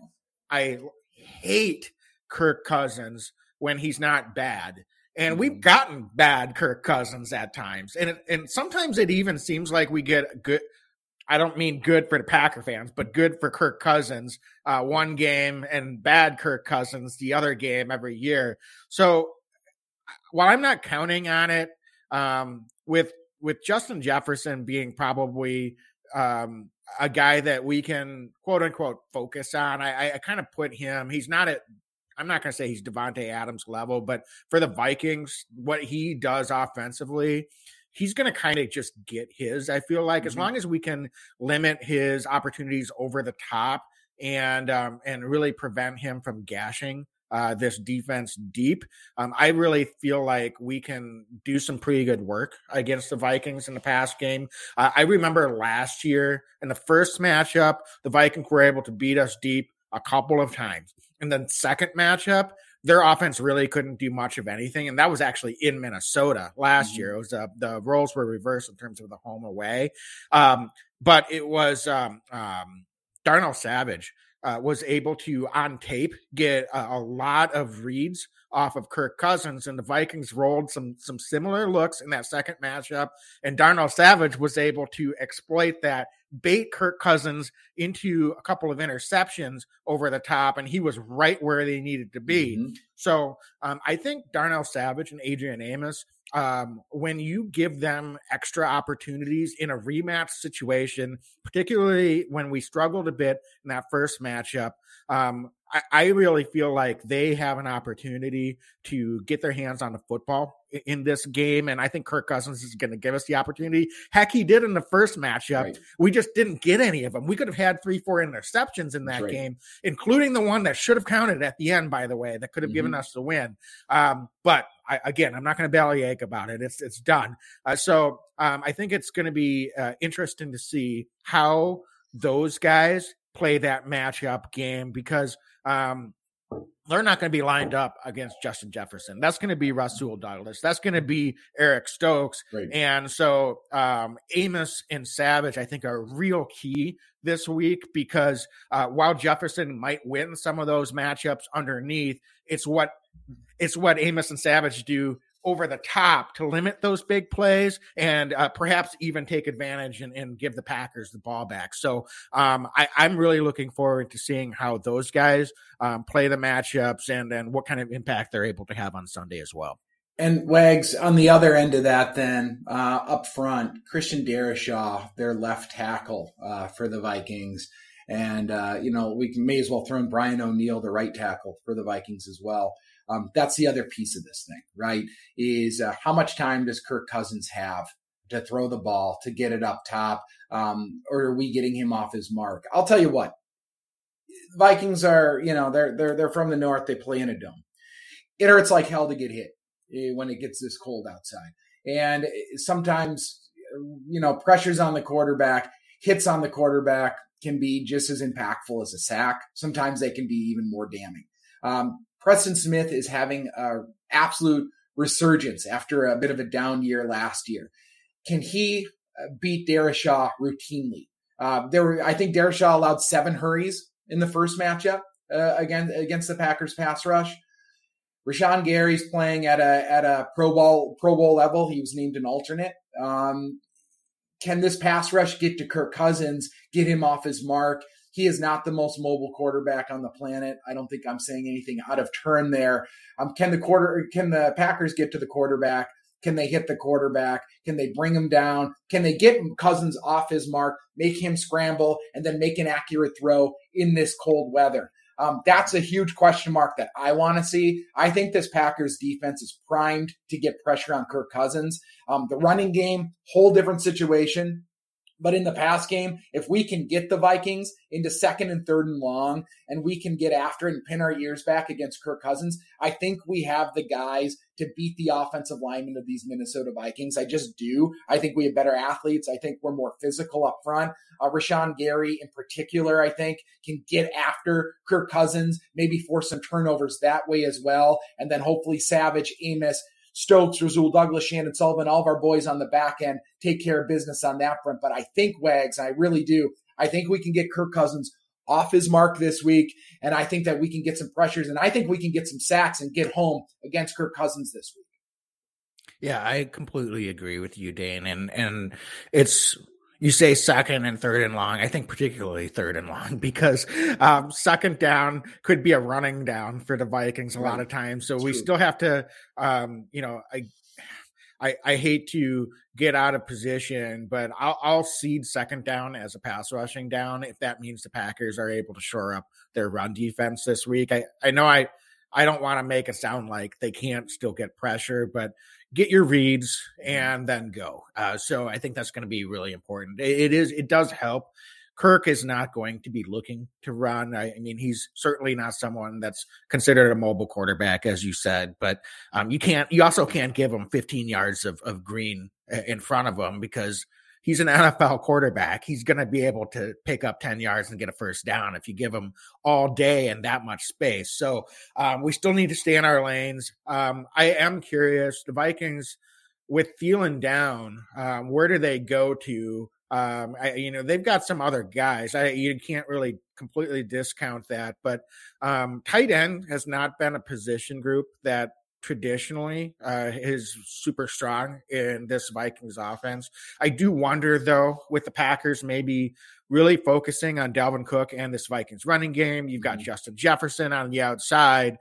hate Kirk Cousins when he's not bad. And we've gotten bad Kirk Cousins at times. And sometimes it even seems like we get good. I don't mean good for the Packer fans, but good for Kirk Cousins one game and bad Kirk Cousins the other game every year. So while I'm not counting on it, with Justin Jefferson being probably a guy that we can quote unquote focus on, I kind of put him, I'm not going to say he's Devontae Adams level, but for the Vikings, what he does offensively, he's going to kind of just get his, I feel like, as long as we can limit his opportunities over the top and really prevent him from gashing this defense deep. I really feel like we can do some pretty good work against the Vikings in the pass game. I remember last year in the first matchup, the Vikings were able to beat us deep a couple of times. And then second matchup, their offense really couldn't do much of anything. And that was actually in Minnesota last year. It was the roles were reversed in terms of the home away. But it was Darnell Savage was able to, on tape, get a lot of reads off of Kirk Cousins, and the Vikings rolled some similar looks in that second matchup. And Darnell Savage was able to exploit that, bait Kirk Cousins into a couple of interceptions over the top, and he was right where they needed to be. So I think Darnell Savage and Adrian Amos, when you give them extra opportunities in a rematch situation, particularly when we struggled a bit in that first matchup, I really feel like they have an opportunity to get their hands on the football in this game. And I think Kirk Cousins is going to give us the opportunity. Heck, he did in the first matchup. Right. We just didn't get any of them. We could have had 3-4 interceptions in that game, including the one that should have counted at the end, by the way, that could have given us the win. But I'm not going to bellyache about it. It's done. So I think it's going to be interesting to see how those guys play that matchup game, because they're not going to be lined up against Justin Jefferson. That's going to be Rasul Douglas. That's going to be Eric Stokes. Right. And so Amos and Savage, I think, are real key this week, because while Jefferson might win some of those matchups underneath, it's what Amos and Savage do over the top to limit those big plays and perhaps even take advantage and give the Packers the ball back. So I'm really looking forward to seeing how those guys play the matchups and what kind of impact they're able to have on Sunday as well. And Wags, on the other end of that then, up front, Christian Darrisaw, their left tackle for the Vikings. And, we may as well throw in Brian O'Neill, the right tackle for the Vikings as well. That's the other piece of this thing, right? Is how much time does Kirk Cousins have to throw the ball, to get it up top? Or are we getting him off his mark? I'll tell you what, Vikings are, they're from the north. They play in a dome. It hurts like hell to get hit when it gets this cold outside. And sometimes, pressures on the quarterback, hits on the quarterback can be just as impactful as a sack. Sometimes they can be even more damning. Preston Smith is having an absolute resurgence after a bit of a down year last year. Can he beat Darrisaw routinely? I think Darrisaw allowed 7 hurries in the first matchup against the Packers pass rush. Rashawn Gary's playing at a Pro Bowl level. He was named an alternate. Can this pass rush get to Kirk Cousins, get him off his mark? He is not the most mobile quarterback on the planet. I don't think I'm saying anything out of turn there. Can the Packers get to the quarterback? Can they hit the quarterback? Can they bring him down? Can they get Cousins off his mark, make him scramble, and then make an accurate throw in this cold weather? That's a huge question mark that I want to see. I think this Packers defense is primed to get pressure on Kirk Cousins. The running game, whole different situation. But in the pass game, if we can get the Vikings into 2nd and 3rd and long, and we can get after it and pin our ears back against Kirk Cousins, I think we have the guys to beat the offensive linemen of these Minnesota Vikings. I just do. I think we have better athletes. I think we're more physical up front. Rashawn Gary in particular, I think, can get after Kirk Cousins, maybe force some turnovers that way as well. And then hopefully Savage, Amos, Stokes, Rasul Douglas, Shannon Sullivan, all of our boys on the back end take care of business on that front. But I think, Wags, I really do, I think we can get Kirk Cousins off his mark this week, and I think that we can get some pressures, and I think we can get some sacks and get home against Kirk Cousins this week. Yeah, I completely agree with you, Dane. And it's, you say 2nd and 3rd and long. I think particularly 3rd and long, because 2nd down could be a running down for the Vikings a lot of times. So we still have to, I hate to get out of position, but I'll cede 2nd down as a pass rushing down if that means the Packers are able to shore up their run defense this week. I know I don't want to make it sound like they can't still get pressure, but get your reads and then go. So I think that's going to be really important. It does help. Kirk is not going to be looking to run. I mean, he's certainly not someone that's considered a mobile quarterback, as you said, but you also can't give him 15 yards of green in front of him, because he's an NFL quarterback. He's going to be able to pick up 10 yards and get a first down if you give him all day and that much space. So we still need to stay in our lanes. I am curious, the Vikings, with Thielen down, where do they go to? They've got some other guys. You can't really completely discount that, but tight end has not been a position group that traditionally is super strong in this Vikings offense. I do wonder, though, with the Packers maybe really focusing on Dalvin Cook and this Vikings running game. You've got Justin Jefferson on the outside.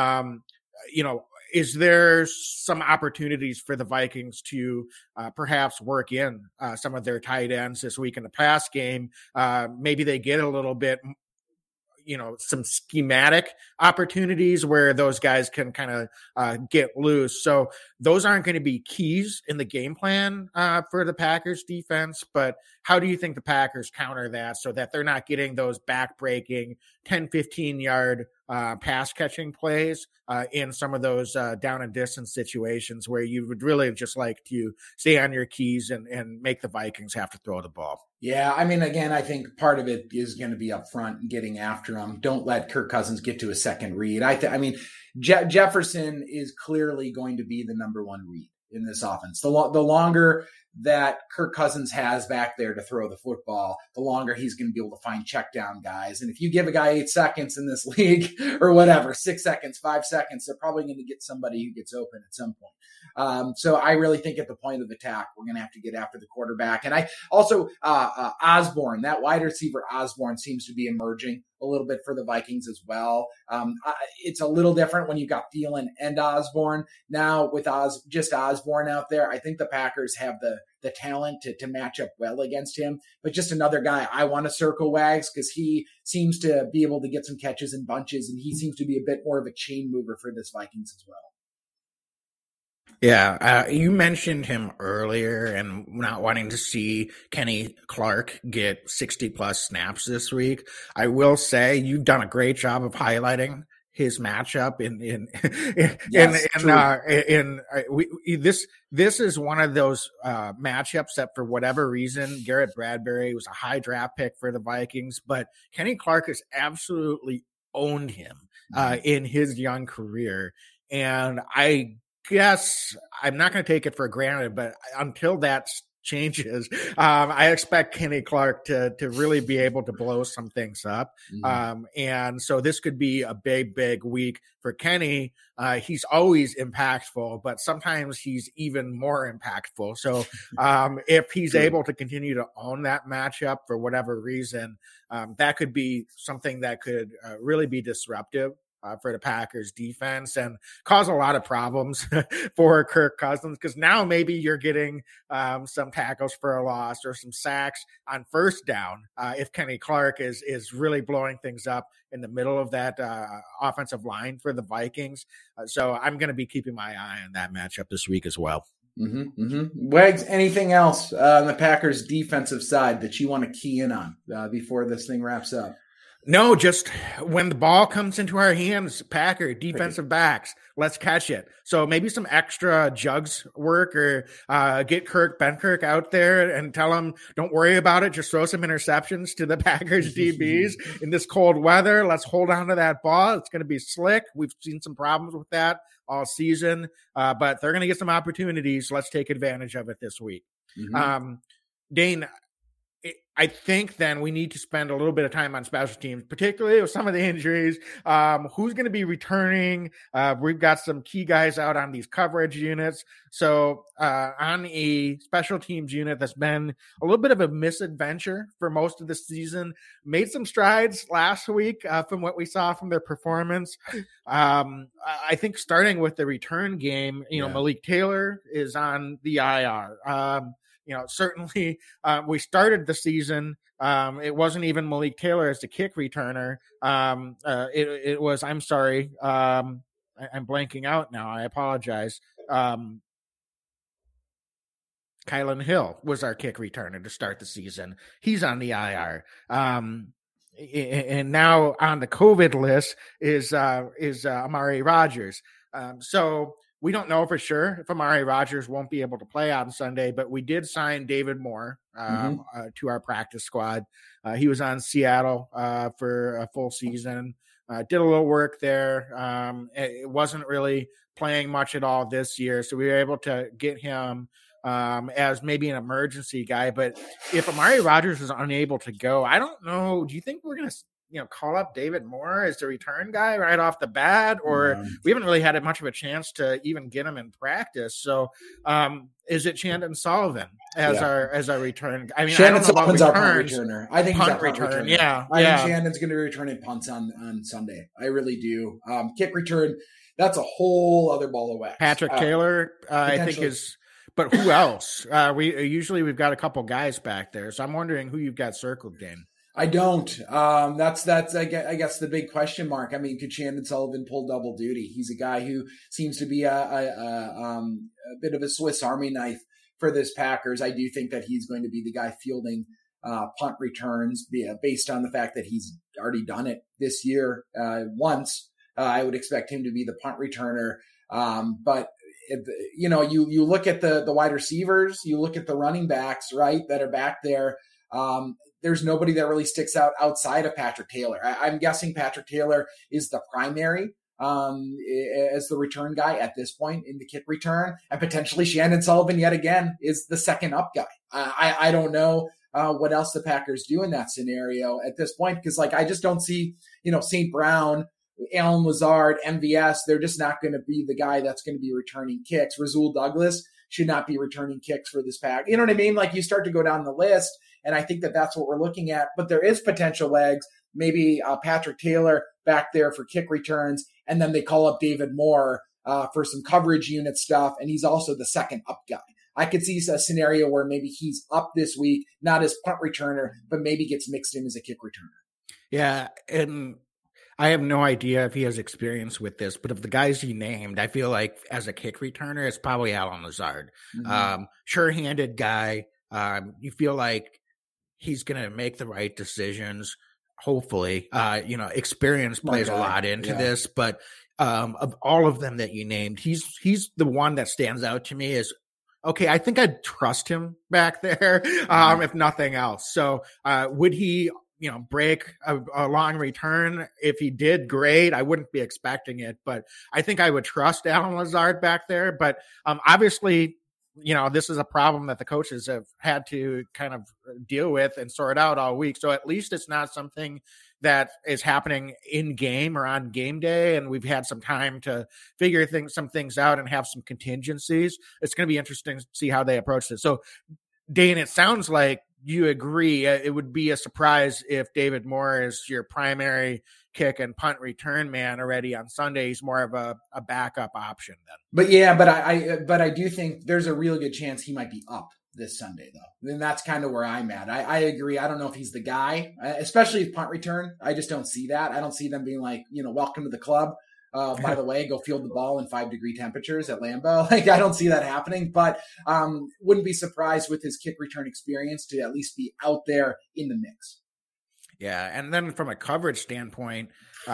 Is there some opportunities for the Vikings to perhaps work in some of their tight ends this week in the pass game? Maybe they get a little bit some schematic opportunities where those guys can kind of get loose. So those aren't going to be keys in the game plan for the Packers defense. But how do you think the Packers counter that so that they're not getting those back-breaking 10, 15-yard pass catching plays in some of those down and distance situations where you would really just like to stay on your keys and make the Vikings have to throw the ball? Yeah, I mean, again, I think part of it is going to be up front and getting after them. Don't let Kirk Cousins get to a second read. I mean, Jefferson is clearly going to be the number one read in this offense. The longer that Kirk Cousins has back there to throw the football, the longer he's going to be able to find check down guys. And if you give a guy 8 seconds in this league or whatever, 6 seconds, 5 seconds, they're probably going to get somebody who gets open at some point. So I really think at the point of attack, we're going to have to get after the quarterback. And I also, Osborne, that wide receiver Osborne seems to be emerging a little bit for the Vikings as well. It's a little different when you got Thielen and Osborne. Now with just Osborne out there, I think the Packers have the talent to match up well against him. But just another guy I want to circle Wags because he seems to be able to get some catches in bunches, and he seems to be a bit more of a chain mover for this Vikings as well. Yeah, you mentioned him earlier and not wanting to see Kenny Clark get 60-plus snaps this week. I will say you've done a great job of highlighting his matchup this is one of those matchups that for whatever reason Garrett Bradbury was a high draft pick for the Vikings, but Kenny Clark has absolutely owned him in his young career, and I guess I'm not going to take it for granted, but until that changes, I expect Kenny Clark to really be able to blow some things up. And so this could be a big week for Kenny. He's always impactful, but sometimes he's even more impactful. So if he's able to continue to own that matchup for whatever reason, that could be something that could really be disruptive for the Packers defense and cause a lot of problems for Kirk Cousins, because now maybe you're getting some tackles for a loss or some sacks on first down if Kenny Clark is really blowing things up in the middle of that offensive line for the Vikings. So I'm going to be keeping my eye on that matchup this week as well. Wags, anything else on the Packers defensive side that you want to key in on before this thing wraps up? No, just when the ball comes into our hands, Packer defensive backs, let's catch it. So maybe some extra jugs work or get Ben Kirk out there and tell him, don't worry about it. Just throw some interceptions to the Packers DBs in this cold weather. Let's hold on to that ball. It's going to be slick. We've seen some problems with that all season, but they're going to get some opportunities. Let's take advantage of it this week. Dane, I think then we need to spend a little bit of time on special teams, particularly with some of the injuries. Who's going to be returning? We've got some key guys out on these coverage units. So on a special teams unit that's been a little bit of a misadventure for most of the season, made some strides last week from what we saw from their performance. I think starting with the return game, Malik Taylor is on the IR. Certainly we started the season. It wasn't even Malik Taylor as the kick returner. It was, I'm sorry. I'm blanking out now. I apologize. Kylan Hill was our kick returner to start the season. He's on the IR. And now on the COVID list is Amari Rodgers. So we don't know for sure if Amari Rodgers won't be able to play on Sunday, but we did sign David Moore to our practice squad. He was on Seattle for a full season, did a little work there. It wasn't really playing much at all this year, so we were able to get him as maybe an emergency guy. But if Amari Rodgers is unable to go, I don't know. Do you think we're going to call up David Moore as the return guy right off the bat, or we haven't really had much of a chance to even get him in practice? So, is it Chandon Sullivan as our return? I mean, Chandon Sullivan's our punt returner. I think he's our punt returner. Yeah, I think Chandon's going to be returning punts on Sunday. I really do. Kick return, that's a whole other ball of wax. Patrick Taylor, I think is. But who else? We've got a couple guys back there, so I'm wondering who you've got circled, Dane. I don't. That's I guess the big question mark. I mean, could Chandon Sullivan pull double duty? He's a guy who seems to be a bit of a Swiss Army knife for this Packers. I do think that he's going to be the guy fielding punt returns based on the fact that he's already done it this year once. I would expect him to be the punt returner. But you look at the wide receivers, you look at the running backs, right, that are back there. There's nobody that really sticks out outside of Patrick Taylor. I'm guessing Patrick Taylor is the primary as the return guy at this point in the kick return, and potentially Chandon Sullivan yet again is the second up guy. I don't know what else the Packers do in that scenario at this point, because I just don't see, St. Brown, Allen Lazard, MVS, they're just not going to be the guy that's going to be returning kicks. Rasul Douglas should not be returning kicks for this pack. You know what I mean? You start to go down the list, and I think that that's what we're looking at. But there is potential legs, maybe Patrick Taylor back there for kick returns, and then they call up David Moore for some coverage unit stuff, and he's also the second up guy. I could see a scenario where maybe he's up this week, not as punt returner, but maybe gets mixed in as a kick returner. Yeah, and I have no idea if he has experience with this, but of the guys he named, I feel like as a kick returner, it's probably Allen Lazard. Mm-hmm. Sure-handed guy. You feel like he's going to make the right decisions. Hopefully, experience plays a lot into this, but of all of them that you named, he's the one that stands out to me as, okay, I think I'd trust him back there, if nothing else. So, would he, break a long return? If he did, great. I wouldn't be expecting it, but I think I would trust Allen Lazard back there. But, obviously, this is a problem that the coaches have had to kind of deal with and sort out all week. So at least it's not something that is happening in game or on game day. And we've had some time to figure some things out and have some contingencies. It's going to be interesting to see how they approach this. So Dane, it sounds like you agree. It would be a surprise if David Moore is your primary kick and punt return man already on Sunday. He's more of a backup option then. But I do think there's a real good chance he might be up this Sunday though. And that's kind of where I'm at. I agree. I don't know if he's the guy, especially if punt return. I just don't see that. I don't see them being like, welcome to the club. By the way, go field the ball in 5-degree temperatures at Lambeau. I don't see that happening, but wouldn't be surprised with his kick return experience to at least be out there in the mix. Yeah, and then from a coverage standpoint,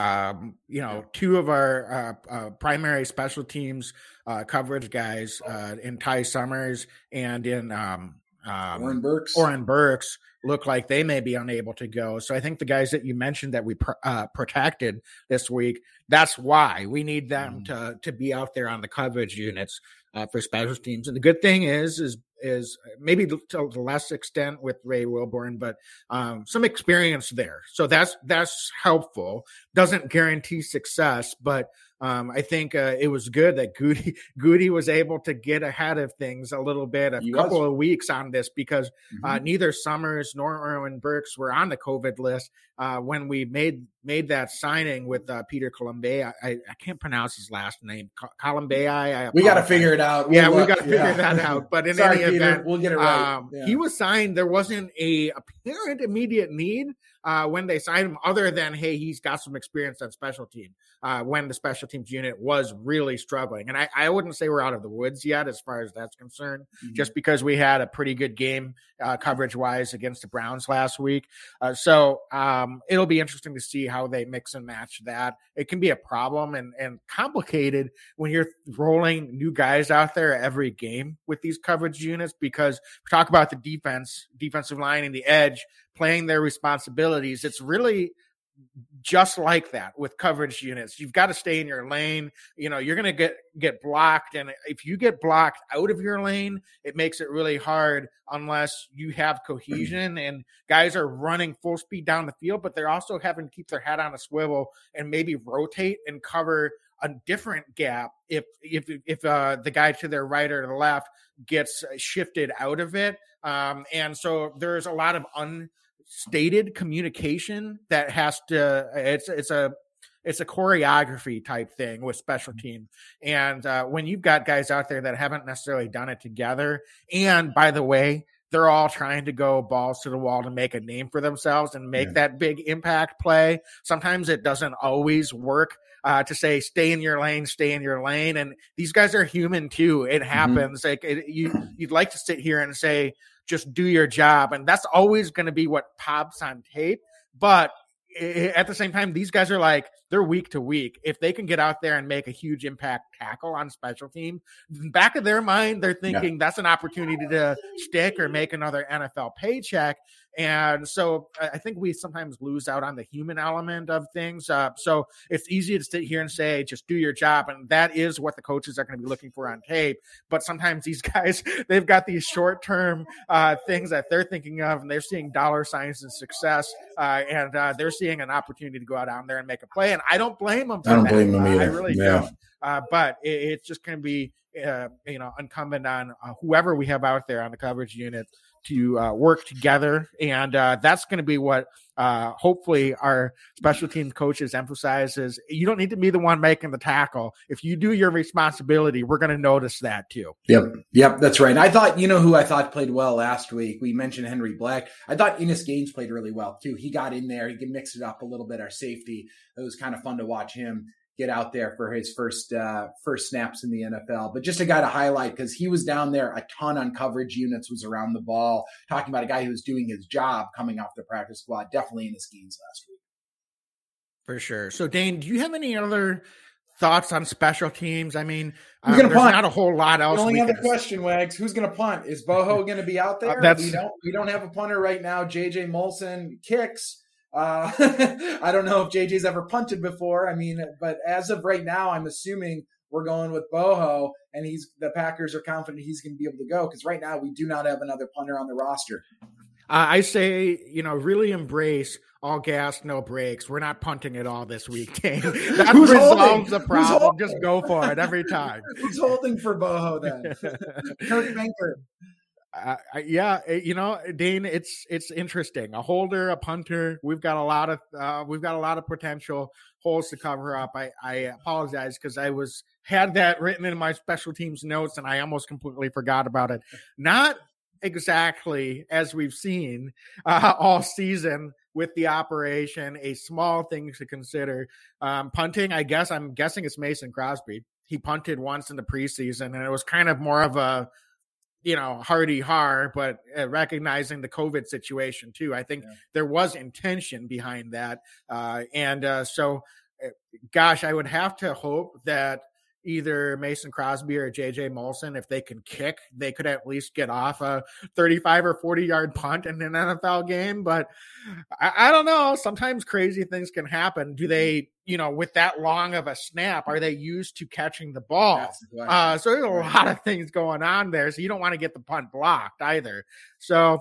two of our primary special teams coverage guys in Ty Summers and in Oren Burks look like they may be unable to go. So I think the guys that you mentioned that we protected this week, that's why we need them to be out there on the coverage units for special teams. And the good thing is maybe to a less extent with Ray Wilborn, but some experience there. So that's helpful. Doesn't guarantee success, but I think it was good that Goody was able to get ahead of things a little bit, couple of weeks on this, because neither Summers nor Oren Burks were on the COVID list when we made that signing with Peter Columbia. I can't pronounce his last name. Columbia. We got to figure it out. We got to figure that out. But in any event, we'll get it right. He was signed. There wasn't a apparent immediate need when they signed him, other than, hey, he's got some experience on special team when the special teams unit was really struggling. And I wouldn't say we're out of the woods yet as far as that's concerned, just because we had a pretty good game coverage-wise against the Browns last week. So it'll be interesting to see how they mix and match that. It can be a problem and complicated when you're rolling new guys out there every game with these coverage units, because we talk about the defensive line and the edge playing their responsibilities. It's really just like that with coverage units. You've got to stay in your lane. You're going to get blocked. And if you get blocked out of your lane, it makes it really hard unless you have cohesion and guys are running full speed down the field, but they're also having to keep their head on a swivel and maybe rotate and cover a different gap if the guy to their right or the left gets shifted out of it. And so there's a lot of unstated communication that has to, it's a choreography type thing with special team. And when you've got guys out there that haven't necessarily done it together, and by the way, they're all trying to go balls to the wall to make a name for themselves and make that big impact play. Sometimes it doesn't always work to say, stay in your lane. And these guys are human too. It happens. Like you'd like to sit here and say, just do your job. And that's always going to be what pops on tape. But at the same time, these guys are like, they're week to week. If they can get out there and make a huge impact tackle on special team, back of their mind, they're thinking that's an opportunity to stick or make another NFL paycheck. And so I think we sometimes lose out on the human element of things. So it's easy to sit here and say, just do your job. And that is what the coaches are going to be looking for on tape. But sometimes these guys, they've got these short-term things that they're thinking of, and they're seeing dollar signs and success. And they're seeing an opportunity to go out there and make a play. And I don't blame them for that. I don't blame them either. I really don't. But it's just going to be, incumbent on whoever we have out there on the coverage unit to work together. And that's going to be what hopefully our special team coaches emphasize is you don't need to be the one making the tackle. If you do your responsibility, we're going to notice that too. Yep, that's right. And I thought, who I thought played well last week? We mentioned Henry Black. I thought Innis Gaines played really well too. He got in there. He could mix it up a little bit, our safety. It was kind of fun to watch him get out there for his first snaps in the NFL. But just a guy to highlight because he was down there a ton on coverage units, was around the ball, talking about a guy who was doing his job coming off the practice squad. Definitely in his games last week. For sure. So, Dane, do you have any other thoughts on special teams? I mean, there's not a whole lot else. The only other question, Wags, who's going to punt? Is Boho going to be out there? We don't have a punter right now. JJ Molson kicks. I don't know if JJ's ever punted before. I mean, but as of right now, I'm assuming we're going with Boho, and the Packers are confident he's going to be able to go because right now we do not have another punter on the roster. I say, really embrace all gas, no brakes. We're not punting at all this week, Dane. That resolves the problem. Just go for it every time. Who's holding for Boho then? Kurt Banker. Dane, it's interesting. A holder, a punter. We've got a lot of potential holes to cover up. I apologize because I had that written in my special teams notes and I almost completely forgot about it. Not exactly as we've seen all season with the operation. A small thing to consider. Punting, I'm guessing it's Mason Crosby. He punted once in the preseason and it was kind of more of a hardy har, but recognizing the COVID situation too. I think there was intention behind that. So, I would have to hope that either Mason Crosby or JJ Molson, if they can kick, they could at least get off a 35 or 40-yard punt in an NFL game. But I don't know. Sometimes crazy things can happen. Do they, with that long of a snap, are they used to catching the ball? So there's a lot of things going on there. So you don't want to get the punt blocked either. So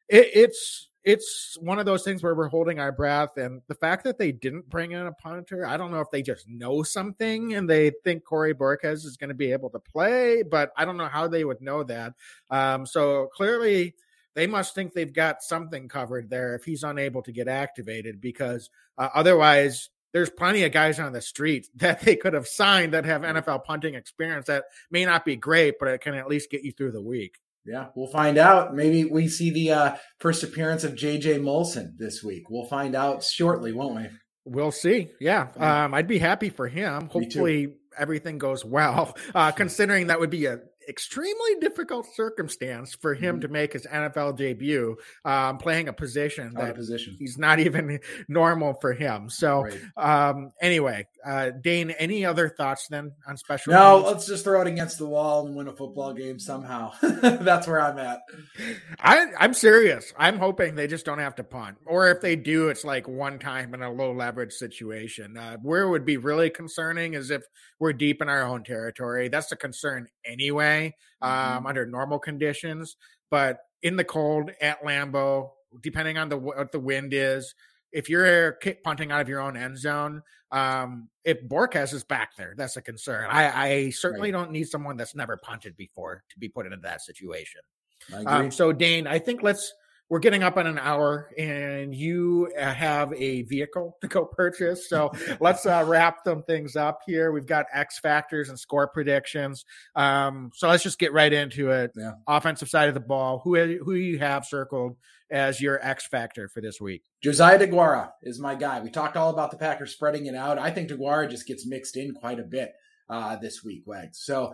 it's one of those things where we're holding our breath, and the fact that they didn't bring in a punter, I don't know if they just know something and they think Corey Borges is going to be able to play, but I don't know how they would know that. So clearly they must think they've got something covered there if he's unable to get activated, because otherwise there's plenty of guys on the street that they could have signed that have NFL punting experience that may not be great, but it can at least get you through the week. Yeah, we'll find out. Maybe we see the first appearance of JJ Molson this week. We'll find out shortly, won't we? We'll see. Yeah. I'd be happy for him. Hopefully everything goes well, considering that would be a extremely difficult circumstance for him to make his NFL debut, playing a position he's not even normal for him. So anyway, Dane, any other thoughts then on special teams? No, let's just throw it against the wall and win a football game somehow. That's where I'm at. I'm serious. I'm hoping they just don't have to punt, or if they do, it's like one time in a low leverage situation. Where it would be really concerning is if we're deep in our own territory. That's a concern anyway, under normal conditions. But in the cold at Lambeau, depending on what the wind is, if you're punting out of your own end zone, if Borges is back there, that's a concern. I certainly don't need someone that's never punted before to be put into that situation. I agree. So Dane, I think let's we're getting up in an hour and you have a vehicle to go purchase. So let's wrap some things up here. We've got X factors and score predictions. So let's just get right into it. Yeah. Offensive side of the ball. Who you have circled as your X factor for this week? Josiah DeGuara is my guy. We talked all about the Packers spreading it out. I think DeGuara just gets mixed in quite a bit this week, Wags. So,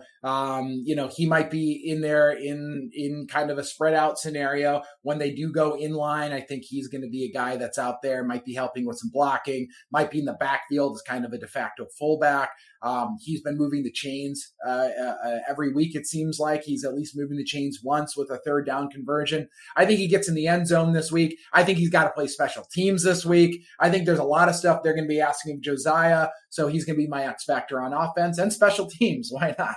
he might be in there in kind of a spread out scenario. When they do go in line, I think he's going to be a guy that's out there, might be helping with some blocking, might be in the backfield as kind of a de facto fullback. He's been moving the chains every week. It seems like he's at least moving the chains once with a third down conversion. I think he gets in the end zone this week. I think he's got to play special teams this week. I think there's a lot of stuff they're going to be asking of Josiah. So he's going to be my X factor on offense and special teams. Why not?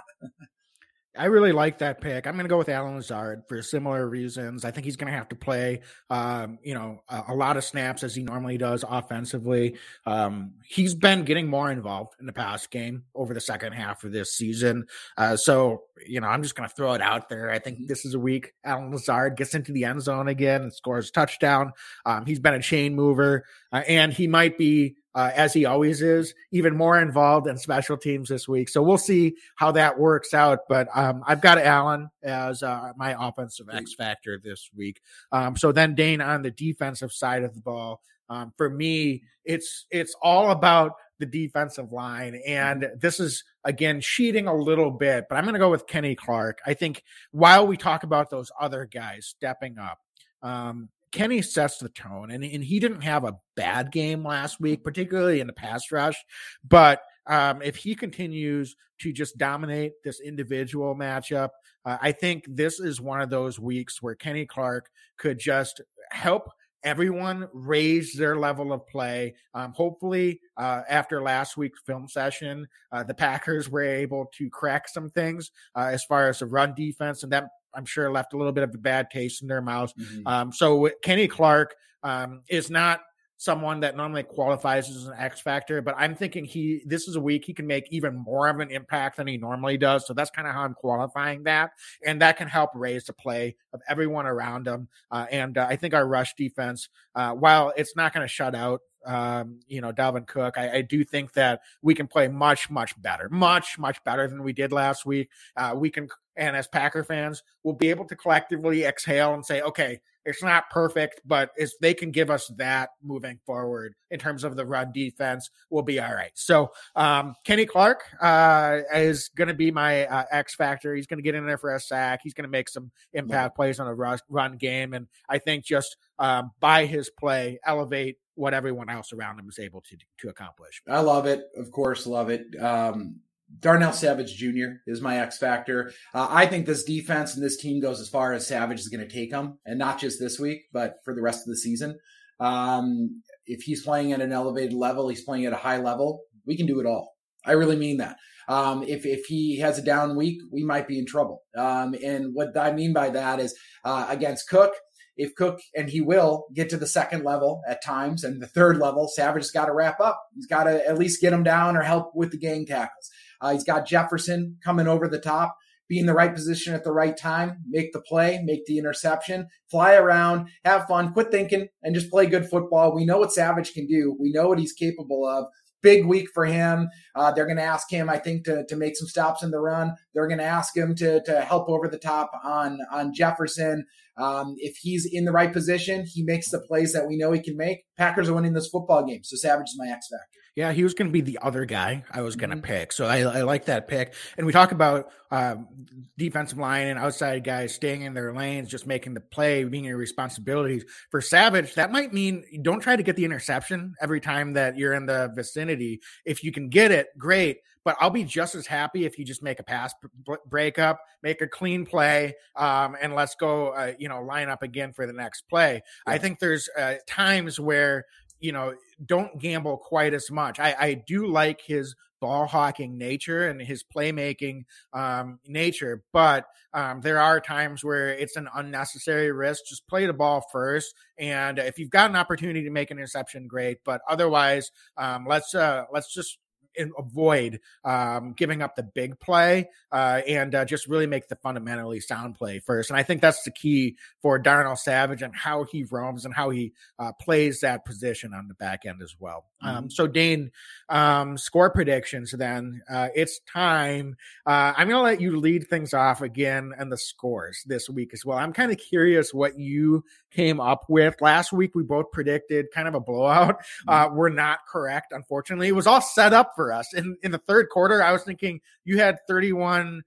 I really like that pick. I'm going to go with Allen Lazard for similar reasons. I think he's going to have to play, a lot of snaps as he normally does offensively. He's been getting more involved in the pass game over the second half of this season. So I'm just going to throw it out there. I think this is a week Allen Lazard gets into the end zone again and scores a touchdown. He's been a chain mover, and he might be, as he always is, even more involved in special teams this week. So we'll see how that works out. But I've got Allen as my offensive X factor this week. So then Dane, on the defensive side of the ball, for me, it's all about the defensive line. And this is, again, cheating a little bit, but I'm going to go with Kenny Clark. I think while we talk about those other guys stepping up, Kenny sets the tone, and he didn't have a bad game last week, particularly in the pass rush. But if he continues to just dominate this individual matchup, I think this is one of those weeks where Kenny Clark could just help everyone raise their level of play. Hopefully, after last week's film session, the Packers were able to crack some things as far as the run defense, and that, I'm sure, left a little bit of a bad taste in their mouths. So Kenny Clark is not someone that normally qualifies as an X factor, but I'm thinking this is a week he can make even more of an impact than he normally does. So that's kind of how I'm qualifying that. And that can help raise the play of everyone around him. And I think our rush defense, while it's not going to shut out Dalvin Cook, I do think that we can play much, much better than we did last week. And as Packer fans, we'll be able to collectively exhale and say, okay, it's not perfect, but if they can give us that moving forward in terms of the run defense, we'll be all right. So Kenny Clark is going to be my X factor. He's going to get in there for a sack. He's going to make some impact plays on a run game. And I think just by his play, elevate what everyone else around him is able to accomplish. I love it. Of course, love it. Darnell Savage Jr. is my X factor. I think this defense and this team goes as far as Savage is going to take them, and not just this week, but for the rest of the season. If he's playing at an elevated level, he's playing at a high level, we can do it all. I really mean that. If he has a down week, we might be in trouble. And what I mean by that is against Cook, if Cook, and he will get to the second level at times and the third level, Savage has got to wrap up. He's got to at least get him down or help with the gang tackles. He's got Jefferson coming over the top, be in the right position at the right time, make the play, make the interception, fly around, have fun, quit thinking, and just play good football. We know what Savage can do. We know what he's capable of. Big week for him. They're going to ask him, I think, to make some stops in the run. They're going to ask him to help over the top on Jefferson. If he's in the right position, he makes the plays that we know he can make. Packers are winning this football game, so Savage is my X factor. Yeah, he was going to be the other guy I was going to pick. So I like that pick. And we talk about defensive line and outside guys staying in their lanes, just making the play, being your responsibilities. For Savage, that might mean don't try to get the interception every time that you're in the vicinity. If you can get it, great. But I'll be just as happy if you just make a pass breakup, make a clean play, and let's go, line up again for the next play. Yeah. I think there's times where, don't gamble quite as much. I do like his ball hawking nature and his playmaking nature, but there are times where it's an unnecessary risk. Just play the ball first, and if you've got an opportunity to make an interception, great. But otherwise, let's just avoid giving up the big play and just really make the fundamentally sound play first. And I think that's the key for Darnell Savage and how he roams and how he plays that position on the back end as well. So Dane, score predictions then. It's time. I'm going to let you lead things off again and the scores this week as well. I'm kind of curious what you came up with. Last week, we both predicted kind of a blowout. We're not correct, unfortunately. It was all set up for us. In the third quarter, I was thinking you had 31-14,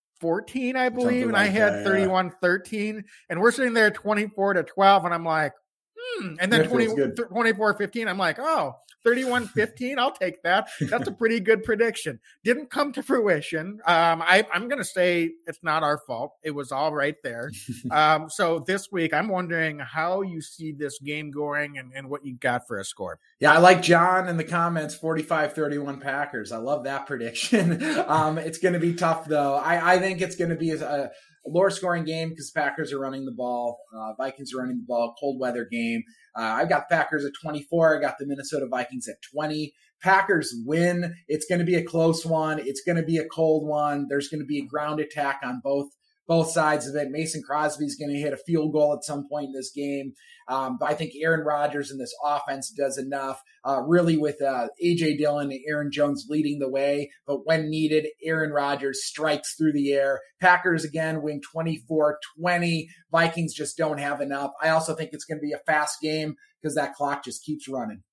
I believe, and I had 31-13. And we're sitting there 24-12, and I'm like, and then 24-15, I'm like, oh, 31-15, I'll take that. That's a pretty good prediction. Didn't come to fruition. I'm going to say it's not our fault. It was all right there. So this week, I'm wondering how you see this game going and what you got for a score. Yeah, I like John in the comments, 45-31 Packers. I love that prediction. It's going to be tough, though. I think it's going to be a lower scoring game because Packers are running the ball. Vikings are running the ball. Cold weather game. I've got Packers at 24. I got the Minnesota Vikings at 20. Packers win. It's going to be a close one. It's going to be a cold one. There's going to be a ground attack on both sides of it. Mason Crosby is going to hit a field goal at some point in this game. But I think Aaron Rodgers and this offense does enough, really with A.J. Dillon and Aaron Jones leading the way. But when needed, Aaron Rodgers strikes through the air. Packers, again, win 24-20. Vikings just don't have enough. I also think it's going to be a fast game because that clock just keeps running.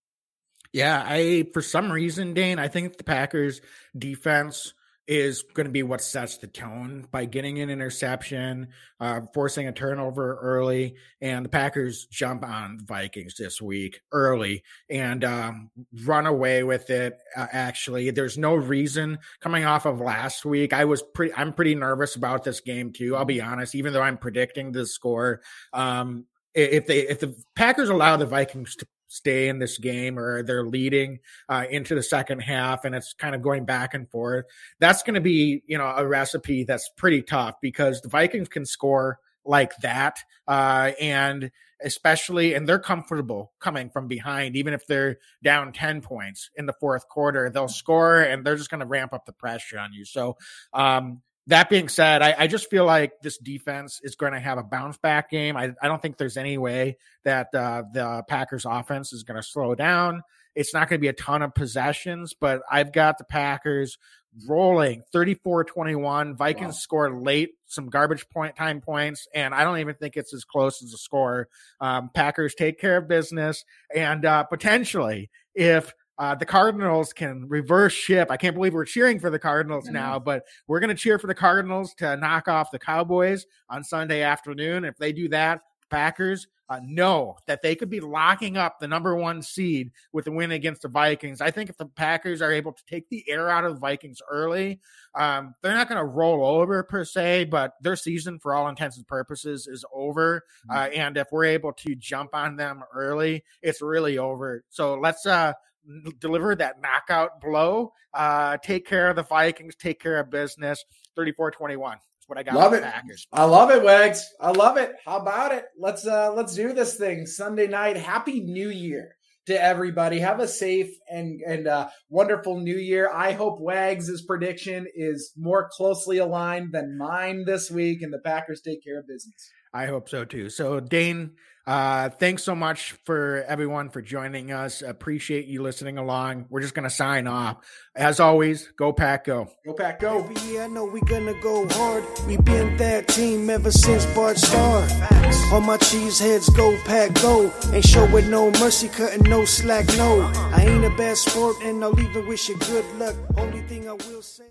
Yeah, for some reason, Dane, I think the Packers defense is going to be what sets the tone by getting an interception, forcing a turnover early, and the Packers jump on the Vikings this week early and run away with it. Actually, there's no reason coming off of last week. I'm pretty nervous about this game too. I'll be honest, even though I'm predicting the score. If the Packers allow the Vikings to stay in this game or they're leading into the second half and it's kind of going back and forth, that's going to be, a recipe that's pretty tough because the Vikings can score like that. And they're comfortable coming from behind, even if they're down 10 points in the fourth quarter, they'll score and they're just going to ramp up the pressure on you. So, that being said, I just feel like this defense is going to have a bounce back game. I don't think there's any way that the Packers offense is going to slow down. It's not going to be a ton of possessions, but I've got the Packers rolling 34-21. Vikings score late, some garbage time points, and I don't even think it's as close as a score. Packers take care of business, and potentially if the Cardinals can reverse ship. I can't believe we're cheering for the Cardinals now, but we're going to cheer for the Cardinals to knock off the Cowboys on Sunday afternoon. If they do that, the Packers know that they could be locking up the number one seed with the win against the Vikings. I think if the Packers are able to take the air out of the Vikings early, they're not going to roll over per se, but their season for all intents and purposes is over. And if we're able to jump on them early, it's really over. So let's deliver that knockout blow, take care of the Vikings, take care of business. 34-21. That's what I got. Love with it. The Packers. I love it, Wags. I love it. How about it? Let's do this thing Sunday night. Happy New Year to everybody. Have a safe and wonderful New Year. I hope Wags' prediction is more closely aligned than mine this week, and the Packers take care of business. I hope so too. So Dane, thanks so much for everyone for joining us. Appreciate you listening along. We're just going to sign off. As always, go Pack, go. Go Pack, go. Every year I know we gonna go hard. We been that team ever since Bart Starr. All my cheese heads go Pack, go. Ain't showing no mercy, cutting no slack, no. I ain't a bad sport and I'll even wish you good luck. Only thing I will say.